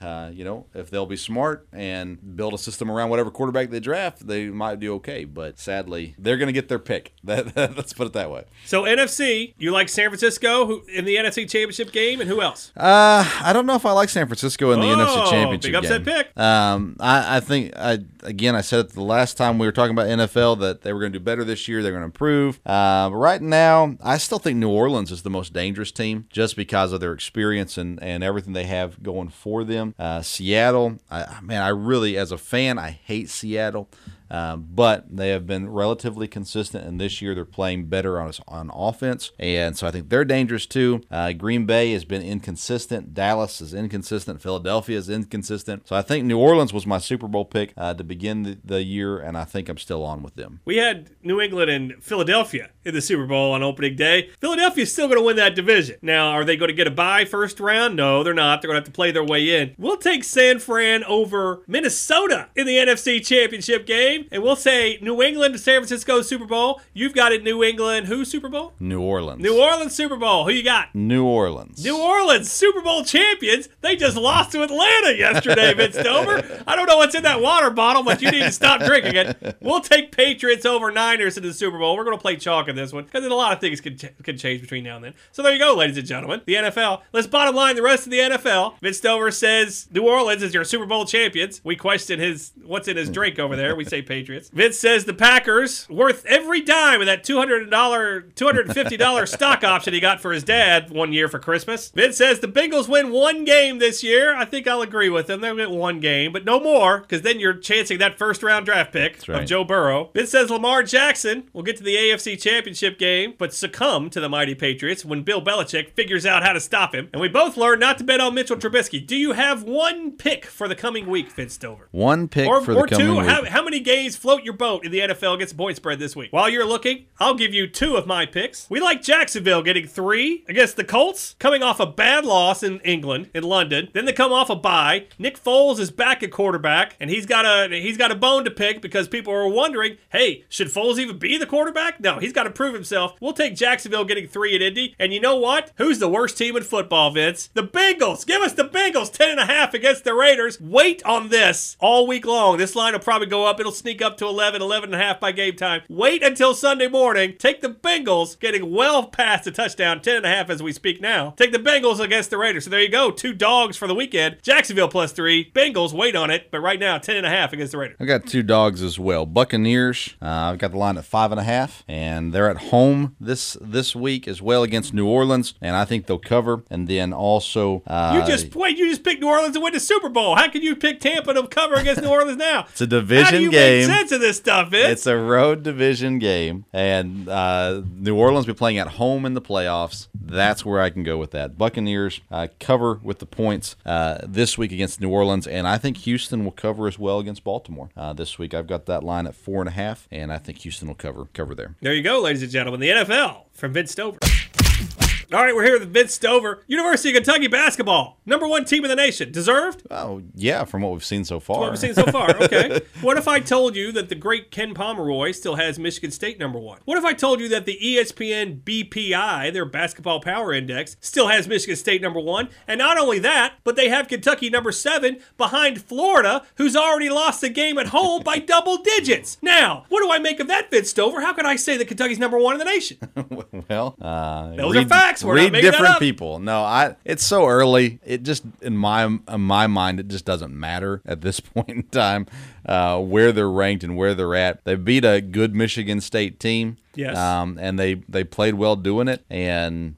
if they'll be smart and build a system around whatever quarterback they draft, they might do okay. But sadly, they're going to get their pick. Let's put it that way. So NFC, you like San Francisco in the NFC Championship game, and who else? I don't know if I like San Francisco in the NFC Championship big upset game. Pick. I think I said it the last time we were talking about NFL that they were going to do better this year. They're going to improve. But right now, I still think New Orleans is the most dangerous team just because of their experience and everything they have going for them. Seattle, I really, as a fan, I hate Seattle. But they have been relatively consistent, and this year they're playing better on offense, and so I think they're dangerous too. Green Bay has been inconsistent. Dallas is inconsistent. Philadelphia is inconsistent. So I think New Orleans was my Super Bowl pick to begin the year, and I think I'm still on with them. We had New England and Philadelphia in the Super Bowl on opening day. Philadelphia's still going to win that division. Now, are they going to get a bye first round? No, they're not. They're going to have to play their way in. We'll take San Fran over Minnesota in the NFC Championship game. And we'll say New England to San Francisco Super Bowl. You've got it, New England. Who Super Bowl? New Orleans. New Orleans Super Bowl. Who you got? New Orleans. New Orleans Super Bowl champions. They just lost to Atlanta yesterday, Vince Dover. I don't know what's in that water bottle, but you need to stop drinking it. We'll take Patriots over Niners in the Super Bowl. We're going to play chalk in this one because a lot of things can change between now and then. So there you go, ladies and gentlemen. The NFL. Let's bottom line the rest of the NFL. Vince Dover says New Orleans is your Super Bowl champions. We question what's in his drink over there. We say Patriots. Vince says the Packers worth every dime of that $250 stock option he got for his dad 1 year for Christmas. Vince says the Bengals win one game this year. I think I'll agree with him. They'll win one game, but no more, because then you're chancing that first round draft pick of Joe Burrow. Vince says Lamar Jackson will get to the AFC Championship game, but succumb to the mighty Patriots when Bill Belichick figures out how to stop him. And we both learned not to bet on Mitchell Trubisky. Do you have one pick for the coming week, Vince Dover? One pick for the coming week. How many games float your boat in the NFL against the point spread this week? While you're looking, I'll give you two of my picks. We like Jacksonville getting 3 against the Colts, coming off a bad loss in England, in London. Then they come off a bye. Nick Foles is back at quarterback, and he's got a bone to pick because people are wondering, hey, should Foles even be the quarterback? No, he's got to prove himself. We'll take Jacksonville getting 3 at Indy. And you know what? Who's the worst team in football, Vince? The Bengals. Give us the Bengals 10.5 against the Raiders. Wait on this all week long. This line will probably go up. It'll sneak up to 11.5 by game time. Wait until Sunday morning. Take the Bengals getting well past the touchdown, 10.5 as we speak now. Take the Bengals against the Raiders. So there you go. 2 dogs for the weekend. Jacksonville +3. Bengals, wait on it. But right now, 10.5 against the Raiders. I got 2 dogs as well. Buccaneers. I've got the line at 5.5, and they're at home this week as well against New Orleans, and I think they'll cover. And then also, you just picked New Orleans to win the Super Bowl. How can you pick Tampa to cover against New Orleans now? It's a division How do you game. Make sense of this stuff, Vince? It's a road division game, and New Orleans will be playing at home in the playoffs. That's where I can go with that. Buccaneers cover with the points this week against New Orleans, and I think Houston will cover as well against Baltimore this week. I've got that line at 4.5, and I think Houston will cover there. There you go, ladies and gentlemen. The NFL from Vince Stover. All right, we're here with Vince Stover. University of Kentucky basketball, #1 team in the nation. Deserved? Oh, yeah, from what we've seen so far. What we've seen so far, okay. What if I told you that the great Ken Pomeroy still has Michigan State #1? What if I told you that the ESPN BPI, their basketball power index, still has Michigan State #1? And not only that, but they have Kentucky #7 behind Florida, who's already lost the game at home by double digits. Now, what do I make of that, Vince Stover? How can I say that Kentucky's #1 in the nation? Well, those are facts. We're not read making different that up. people. No, it's so early. It just in my mind, it just doesn't matter at this point in time where they're ranked and where they're at. They beat a good Michigan State team. Yes. And they played well doing it. And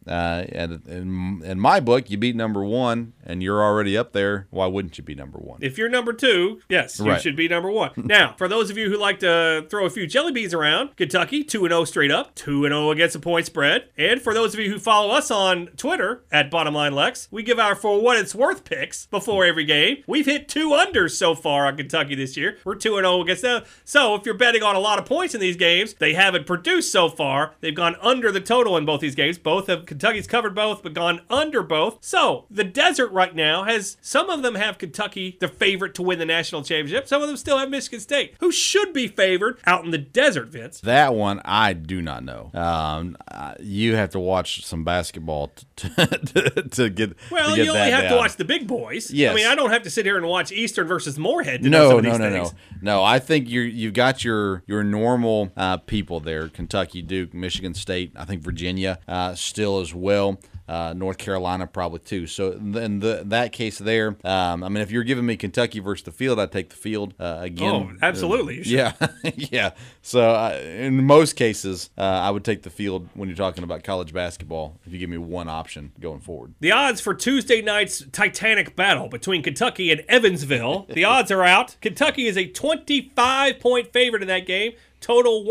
in my book, you beat #1 and you're already up there. Why wouldn't you be #1? If you're #2, yes, you Right. should be #1. Now, for those of you who like to throw a few jelly beans around, Kentucky 2-0 straight up, 2-0 against the point spread. And for those of you who follow us on Twitter at BottomLineLex, we give our for what it's worth picks before every game. We've hit 2 unders so far on Kentucky this year. We're 2-0 against them. So if you're betting on a lot of points in these games, they haven't produced so far. They've gone under the total in both these games. Kentucky's covered both, but gone under both. So the desert right now some of them have Kentucky the favorite to win the national championship. Some of them still have Michigan State, who should be favored out in the desert, Vince. That one, I do not know. You have to watch some basketball to get. Well, to get you only that have to down. watch the big boys. Yes. I mean, I don't have to sit here and watch Eastern versus Moorhead to know some of these things. No. I think you've got your normal people there: Kentucky, Duke, Michigan State. I think Virginia still as well. North Carolina probably too. So in that case there, I mean, if you're giving me Kentucky versus the field, I'd take the field again. Oh, absolutely. You should. Yeah, yeah. So in most cases, I would take the field when you're talking about college basketball. If you give me one option going forward, The odds for Tuesday night's titanic battle between Kentucky and Evansville, the odds are out. Kentucky is a 25-point favorite in that game. Total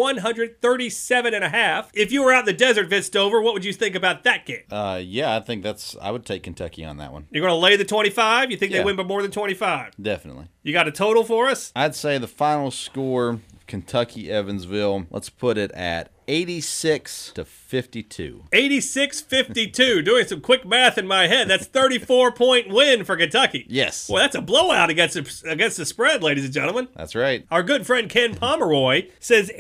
137.5. If you were out in the desert, Vince Stover, what would you think about that game? yeah, I think I would take Kentucky on that one. You're going to lay the 25? You think they Yeah. win by more than 25? Definitely. You got a total for us? I'd say the final score, Kentucky Evansville. Let's put it at 86-52. 86-52. Doing some quick math in my head. That's 34-point win for Kentucky. Yes. Well, that's a blowout against the spread, ladies and gentlemen. That's right. Our good friend Ken Pomeroy says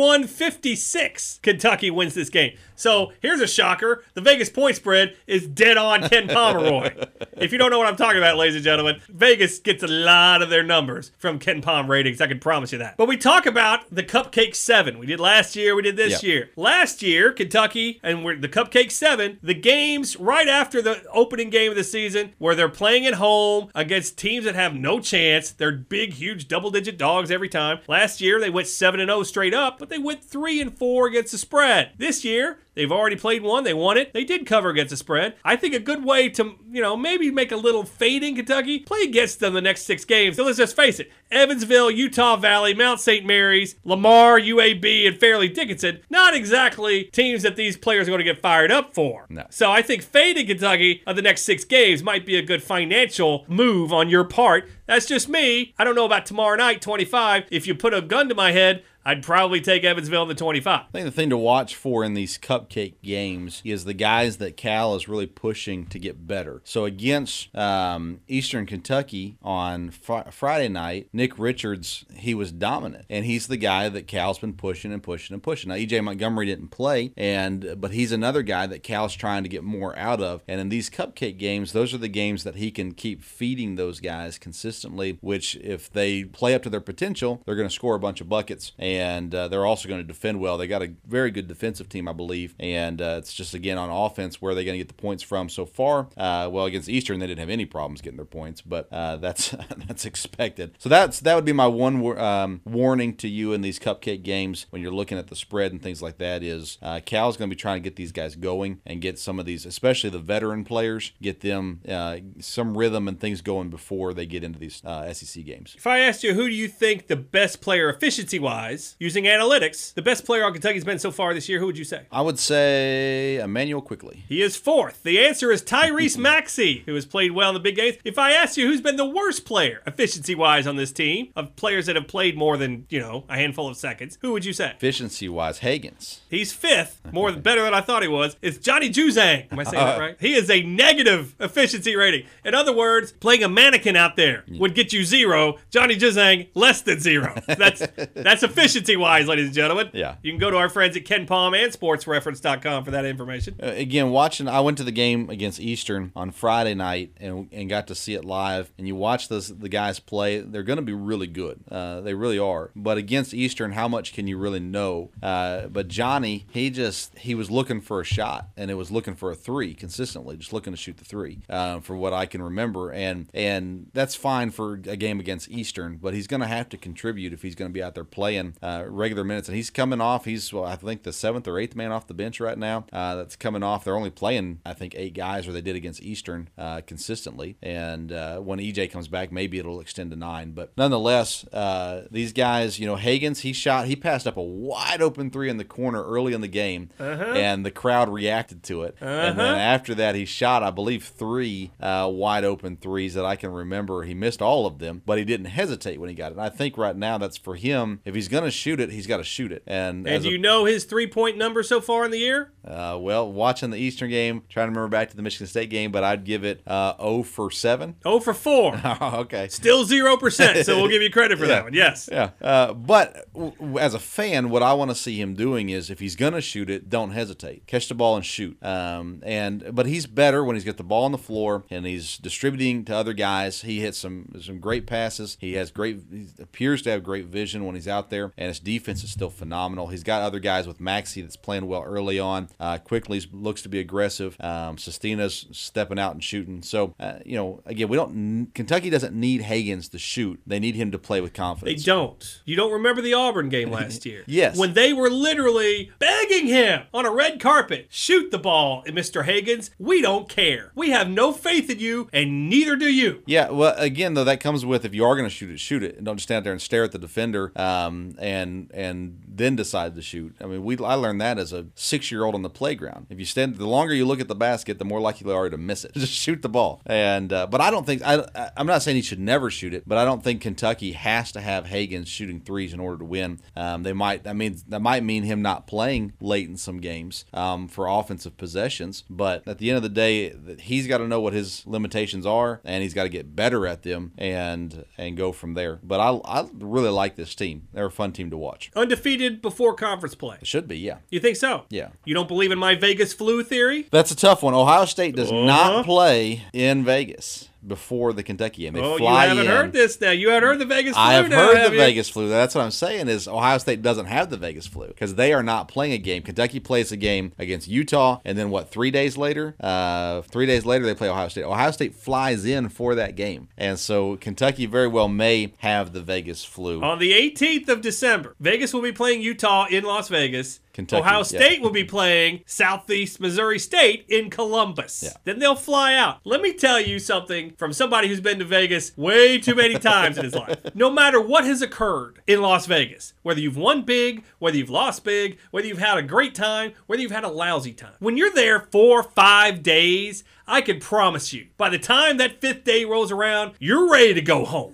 81-56 Kentucky wins this game. So here's a shocker. The Vegas point spread is dead on Ken Pomeroy. If you don't know what I'm talking about, ladies and gentlemen, Vegas gets a lot of their numbers from Ken Pom ratings. I can promise you that. But we talk about the Cupcake 7. We did last year. We did this year. Last year, Kentucky, and we're the Cupcake 7, the games right after the opening game of the season where they're playing at home against teams that have no chance. They're big, huge, double-digit dogs every time. Last year, they went 7-0 straight up, but they went 3-4 against the spread. This year, they've already played one. They won it. They did cover against the spread. I think a good way to, maybe make a little fading Kentucky, play against them the next 6 games. So let's just face it. Evansville, Utah Valley, Mount St. Mary's, Lamar, UAB, and Fairleigh Dickinson, not exactly teams that these players are going to get fired up for. No. So I think fading Kentucky of the next 6 games might be a good financial move on your part. That's just me. I don't know about tomorrow night, 25. If you put a gun to my head, I'd probably take Evansville in the 25. I think the thing to watch for in these cupcake games is the guys that Cal is really pushing to get better. So against Eastern Kentucky on Friday night, Nick Richards, he was dominant. And he's the guy that Cal's been pushing and pushing and pushing. Now, E.J. Montgomery didn't play, but he's another guy that Cal's trying to get more out of. And in these cupcake games, those are the games that he can keep feeding those guys consistently, which if they play up to their potential, they're going to score a bunch of buckets. And they're also going to defend well. They got a very good defensive team, I believe. And it's just, again, on offense, where are they going to get the points from so far? Well, against Eastern, they didn't have any problems getting their points, but that's expected. So that would be my one warning to you in these cupcake games when you're looking at the spread and things like that is Cal's going to be trying to get these guys going and get some of these, especially the veteran players, get them some rhythm and things going before they get into these SEC games. If I asked you who do you think the best player efficiency-wise, using analytics, the best player on Kentucky's been so far this year, who would you say? I would say Emmanuel Quickly. He is fourth. The answer is Tyrese Maxey, who has played well in the big games. If I asked you who's been the worst player efficiency-wise on this team, of players that have played more than, a handful of seconds, who would you say? Efficiency-wise, Hagans. He's fifth, better than I thought he was. It's Johnny Juzang. Am I saying that right? He is a negative efficiency rating. In other words, playing a mannequin out there would get you 0. Johnny Juzang, less than 0. That's efficiency-wise, ladies and gentlemen. Yeah. You can go to our friends at KenPom and SportsReference.com for that information. Again, I went to the game against Eastern on Friday night and got to see it live. And you watch the guys play, they're going to be really good. They really are. But against Eastern, how much can you really know? But Johnny, he was looking for a shot, and it was looking for a 3 consistently, just looking to shoot the 3 for what I can remember. And that's fine for a game against Eastern, but he's going to have to contribute if he's going to be out there playing regular minutes. And he's coming off, I think the 7th or 8th man off the bench right now. That's coming off. They're only playing, I think, 8 guys, or they did against Eastern consistently. And when EJ comes back, maybe it'll extend to 9. But nonetheless, these guys, Hagans, he passed up a wide open 3 in the corner early in the game, and the crowd reacted to it. And then after that, he shot, I believe, 3 wide open 3s that I can remember. He missed all of them, but he didn't hesitate when he got it. And I think right now that's for him. If he's going to shoot it, he's got to shoot it. And do you know his 3-point number so far in the year? Well, watching the Eastern game, trying to remember back to the Michigan State game, but I'd give it 0 for 7. 0 for 4. Okay. Still 0%, so we'll give you credit for that one. Yes. Yeah. But as a fan, what I want to see him doing is, if he's going to shoot it, don't hesitate. Catch the ball and shoot. But he's better when he's got the ball on the floor and he's distributing to other guys. He hits some great passes. He appears to have great vision when he's out there, and his defense is still phenomenal. He's got other guys with Maxey that's playing well early on. Quickly looks to be aggressive. Sestina's stepping out and shooting. So, again, Kentucky doesn't need Hagans to shoot. They need him to play with confidence. They don't. You don't remember the Auburn game last year? Yes. When they were literally begging him on a red carpet, shoot the ball, Mr. Hagans. We don't care. We have no faith in you, and neither do you. Yeah, well, again, though, that comes with, if you are going to shoot it. And don't just stand there and stare at the defender and then decide to shoot. I mean, I learned that as a 6-year-old on the playground. If you stand, the longer you look at the basket, the more likely you are to miss it. Just shoot the ball. And but I don't think, I'm not saying he should never shoot it, but I don't think Kentucky has to have Hagans shooting 3s in order to win. That might mean him not playing late in some games for offensive possessions. But at the end of the day, he's got to know what his limitations are, and he's got to get better at them and go from there. But I really like this team. They're a fun team to watch. Undefeated before conference play. It should be, yeah. You think so? Yeah. You don't believe in my Vegas flu theory? That's a tough one. Ohio State does not play in Vegas before the Kentucky game. They fly you haven't heard this now. You haven't heard the Vegas flu. I have heard the Vegas flu. That's what I'm saying is Ohio State doesn't have the Vegas flu because they are not playing a game. Kentucky plays a game against Utah, and then 3 days later? 3 days later, they play Ohio State. Ohio State flies in for that game. And so Kentucky very well may have the Vegas flu. On the 18th of December, Vegas will be playing Utah in Las Vegas. Kentucky, Ohio State will be playing Southeast Missouri State in Columbus. Yeah. Then they'll fly out. Let me tell you something from somebody who's been to Vegas way too many times in his life. No matter what has occurred in Las Vegas, whether you've won big, whether you've lost big, whether you've had a great time, whether you've had a lousy time, when you're there 4 or 5 days, I can promise you, by the time that 5th day rolls around, you're ready to go home.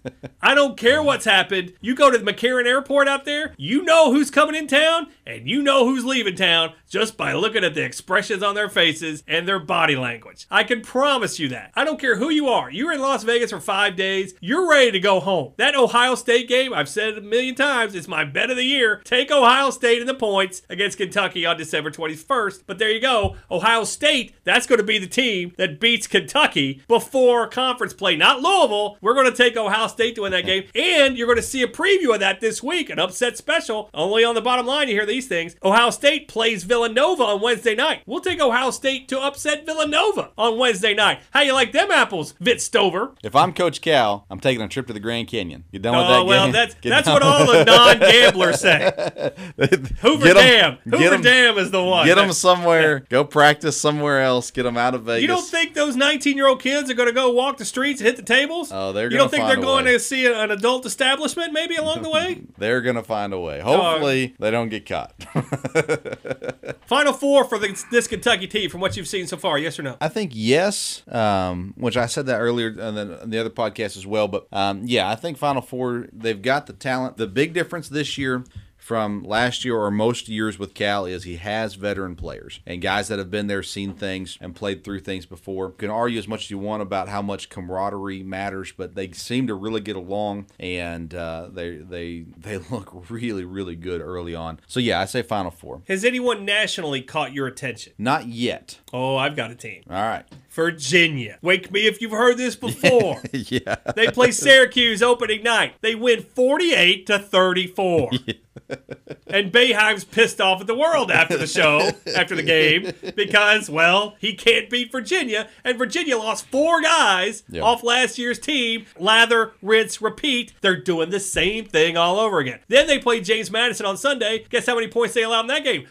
I don't care what's happened. You go to the McCarran Airport out there, you know who's coming in town, and you know who's leaving town just by looking at the expressions on their faces and their body language. I can promise you that. I don't care who you are. You're in Las Vegas for 5 days, you're ready to go home. That Ohio State game, I've said it a million times, it's my bet of the year. Take Ohio State in the points against Kentucky on December 21st. But there you go. Ohio State, that's going to be the team that beats Kentucky before conference play. Not Louisville. We're going to take Ohio State to win that game. And you're going to see a preview of that this week, an upset special. Only on the bottom line you hear these things. Ohio State plays Villanova on Wednesday night. We'll take Ohio State to upset Villanova on Wednesday night. How you like them apples, Vitt Stover? If I'm Coach Cal, I'm taking a trip to the Grand Canyon. You done with that game? Well, that's what all the non-gamblers say. Hoover Dam. Hoover Dam is the one. Get them somewhere. Go practice somewhere else. Get them out of Vegas. You don't think those 19-year-old kids are going to go walk the streets and hit the tables? Oh, they're You going don't to think they're going to see an adult establishment maybe along the way? They're going to find a way. Hopefully, they don't get caught. Final four for this Kentucky team from what you've seen so far, yes or no? I think yes, which I said that earlier on the other podcast as well. But yeah, I think Final Four, they've got the talent. The big difference this year from last year or most years with Cal is he has veteran players and guys that have been there, seen things, and played through things before. You can argue as much as you want about how much camaraderie matters, but they seem to really get along, and they look really, really good early on. So yeah, I say Final Four. Has anyone nationally caught your attention? Not yet. Oh, I've got a team. All right. Virginia. Wake me if you've heard this before. Yeah. They play Syracuse opening night. They win 48-34. Yeah. And Boeheim's pissed off at the world after the game, because, well, he can't beat Virginia, and Virginia lost 4 guys off last year's team. Lather, rinse, repeat. They're doing the same thing all over again. Then they played James Madison on Sunday. Guess how many points they allowed in that game?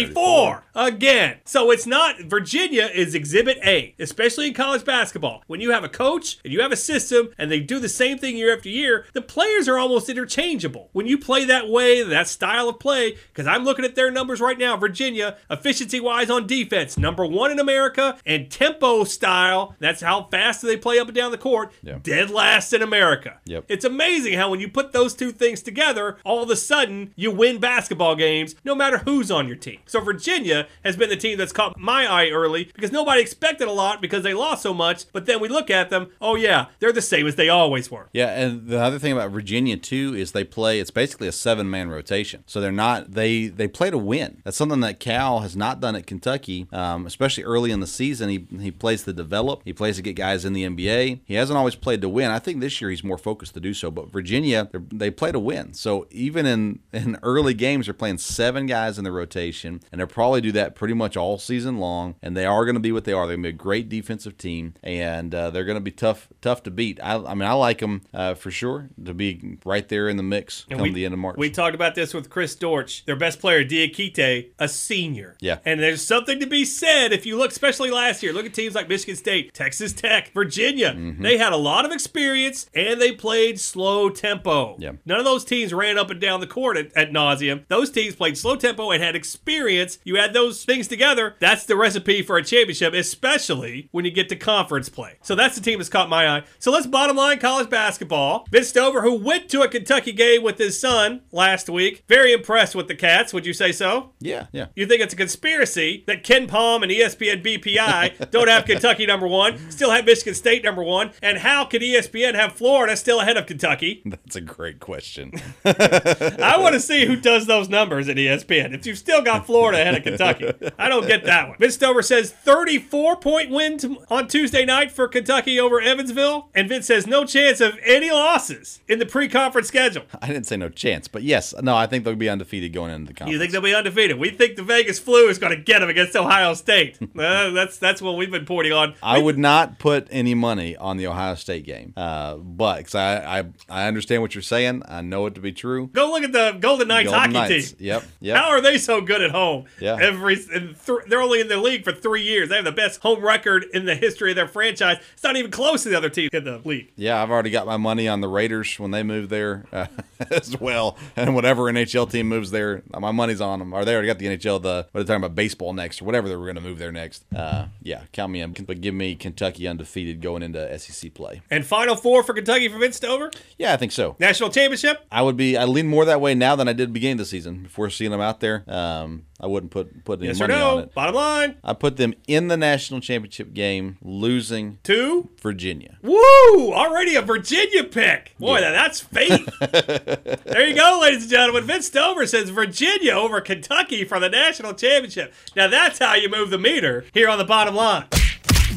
34 again. So it's not, Virginia is Exhibit A, especially in college basketball. When you have a coach and you have a system and they do the same thing year after year, the players are almost interchangeable. When you play that way, that style of play, because I'm looking at their numbers right now, Virginia, efficiency-wise on defense, number 1 in America, and tempo style, that's how fast they play up and down the court, dead last in America. It's amazing how when you put those two things together, all of a sudden, you win basketball games, no matter who's on your team. So Virginia has been the team that's caught my eye early, because nobody expected a lot because they lost so much, but then we look at them, oh yeah, they're the same as they always were. Yeah, and the other thing about Virginia, too, is it's basically a 7-man rotation. So they play to win. That's something that Cal has not done at Kentucky, especially early in the season. He plays to develop. He plays to get guys in the NBA. He hasn't always played to win. I think this year he's more focused to do so. But Virginia, they play to win. So even in early games, they're playing 7 guys in the rotation, and they'll probably do that pretty much all season long. And they are going to be what they are. They're going to be a great defensive team, and they're going to be tough to beat. I mean, I like them for sure to be right there in the mix come the end of March. We talked about this with Chris Dortch, their best player, Diakite, a senior. Yeah. And there's something to be said if you look, especially last year, look at teams like Michigan State, Texas Tech, Virginia. Mm-hmm. They had a lot of experience, and they played slow tempo. Yeah. None of those teams ran up and down the court at nauseum. Those teams played slow tempo and had experience. You add those things together, that's the recipe for a championship, especially when you get to conference play. So that's the team that's caught my eye. So let's bottom line college basketball. Vince Stover, who went to a Kentucky game with his son last week, very impressed with the Cats. Would you say so? Yeah. You think it's a conspiracy that Ken Palm and ESPN BPI don't have Kentucky number 1, still have Michigan State number 1, and how could ESPN have Florida still ahead of Kentucky? That's a great question. I want to see who does those numbers at ESPN. If you've still got Florida ahead of Kentucky, I don't get that one. Vince Stover says 34-point win on Tuesday night for Kentucky over Evansville, and Vince says no chance of any losses in the pre-conference schedule. I didn't say no chance, but yes, no, I think they'll be undefeated going into the conference. You think they'll be undefeated? We think the Vegas flu is going to get them against Ohio State. That's what we've been pointing on. I would not put any money on the Ohio State game, but because I understand what you're saying, I know it to be true. Go look at the Golden Knights hockey team. Yep. How are they so good at home? Yeah. They're only in the league for 3 years. They have the best home record in the history of their franchise. It's not even close to the other teams in the league. Yeah, I've already got my money on the Raiders when they move there as well, and whatever NHL team moves there, my money's on them. Or they already got the NHL, what are they talking about, baseball next, or whatever they were going to move there next. Yeah, count me in. But give me Kentucky undefeated going into SEC play. And Final Four for Kentucky for Vince Stover? Yeah, I think so. National championship? I lean more that way now than I did at the beginning of the season. Before seeing them out there, I wouldn't put any yes money or no? on it. Bottom line? I put them in the national championship game, losing to Virginia. Woo! Already a Virginia pick. Boy, that's fate. There you go, ladies and gentlemen. Vince Stover says Virginia over Kentucky for the national championship. Now that's how you move the meter here on the Bottom Line.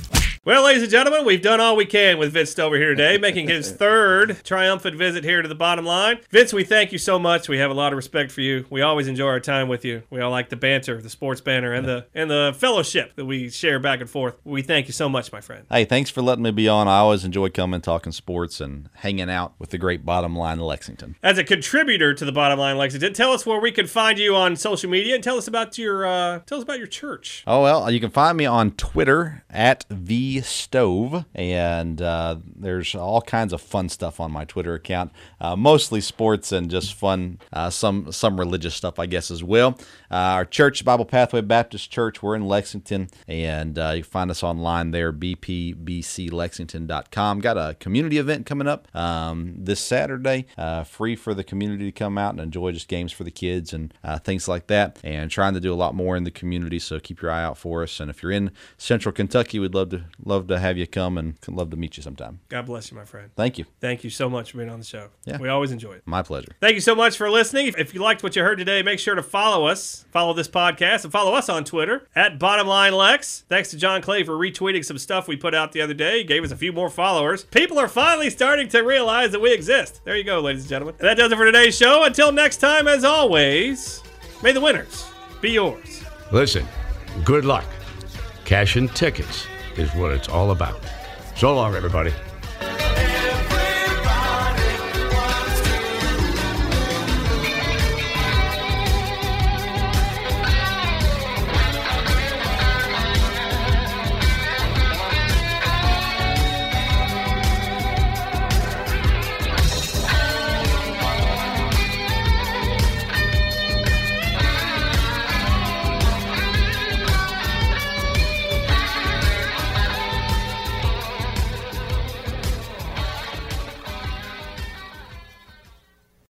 Well, ladies and gentlemen, we've done all we can with Vince Stover here today, making his third triumphant visit here to the Bottom Line. Vince, we thank you so much. We have a lot of respect for you. We always enjoy our time with you. We all like the banter, the sports banter, and the fellowship that we share back and forth. We thank you so much, my friend. Hey, thanks for letting me be on. I always enjoy coming, talking sports, and hanging out with the great Bottom Line Lexington. As a contributor to the Bottom Line Lexington, tell us where we can find you on social media, and tell us about your church. Oh, well, you can find me on Twitter at VStove, and there's all kinds of fun stuff on my Twitter account, mostly sports and just fun, some religious stuff, I guess, as well. Our church, Bible Pathway Baptist Church, we're in Lexington, and you can find us online there, bpbclexington.com. Got a community event coming up this Saturday, free for the community to come out and enjoy, just games for the kids and things like that, and trying to do a lot more in the community, so keep your eye out for us. And if you're in Central Kentucky, we'd love to have you come, and love to meet you sometime. God bless you, my friend. Thank you. Thank you so much for being on the show. Yeah. We always enjoy it. My pleasure. Thank you so much for listening. If you liked what you heard today, make sure to follow us, follow this podcast, and follow us on Twitter at BottomLineLex. Thanks to John Clay for retweeting some stuff we put out the other day. He gave us a few more followers. People are finally starting to realize that we exist. There you go, ladies and gentlemen. And that does it for today's show. Until next time, as always, may the winners be yours. Listen, good luck. Cashing tickets is what it's all about. So long, everybody.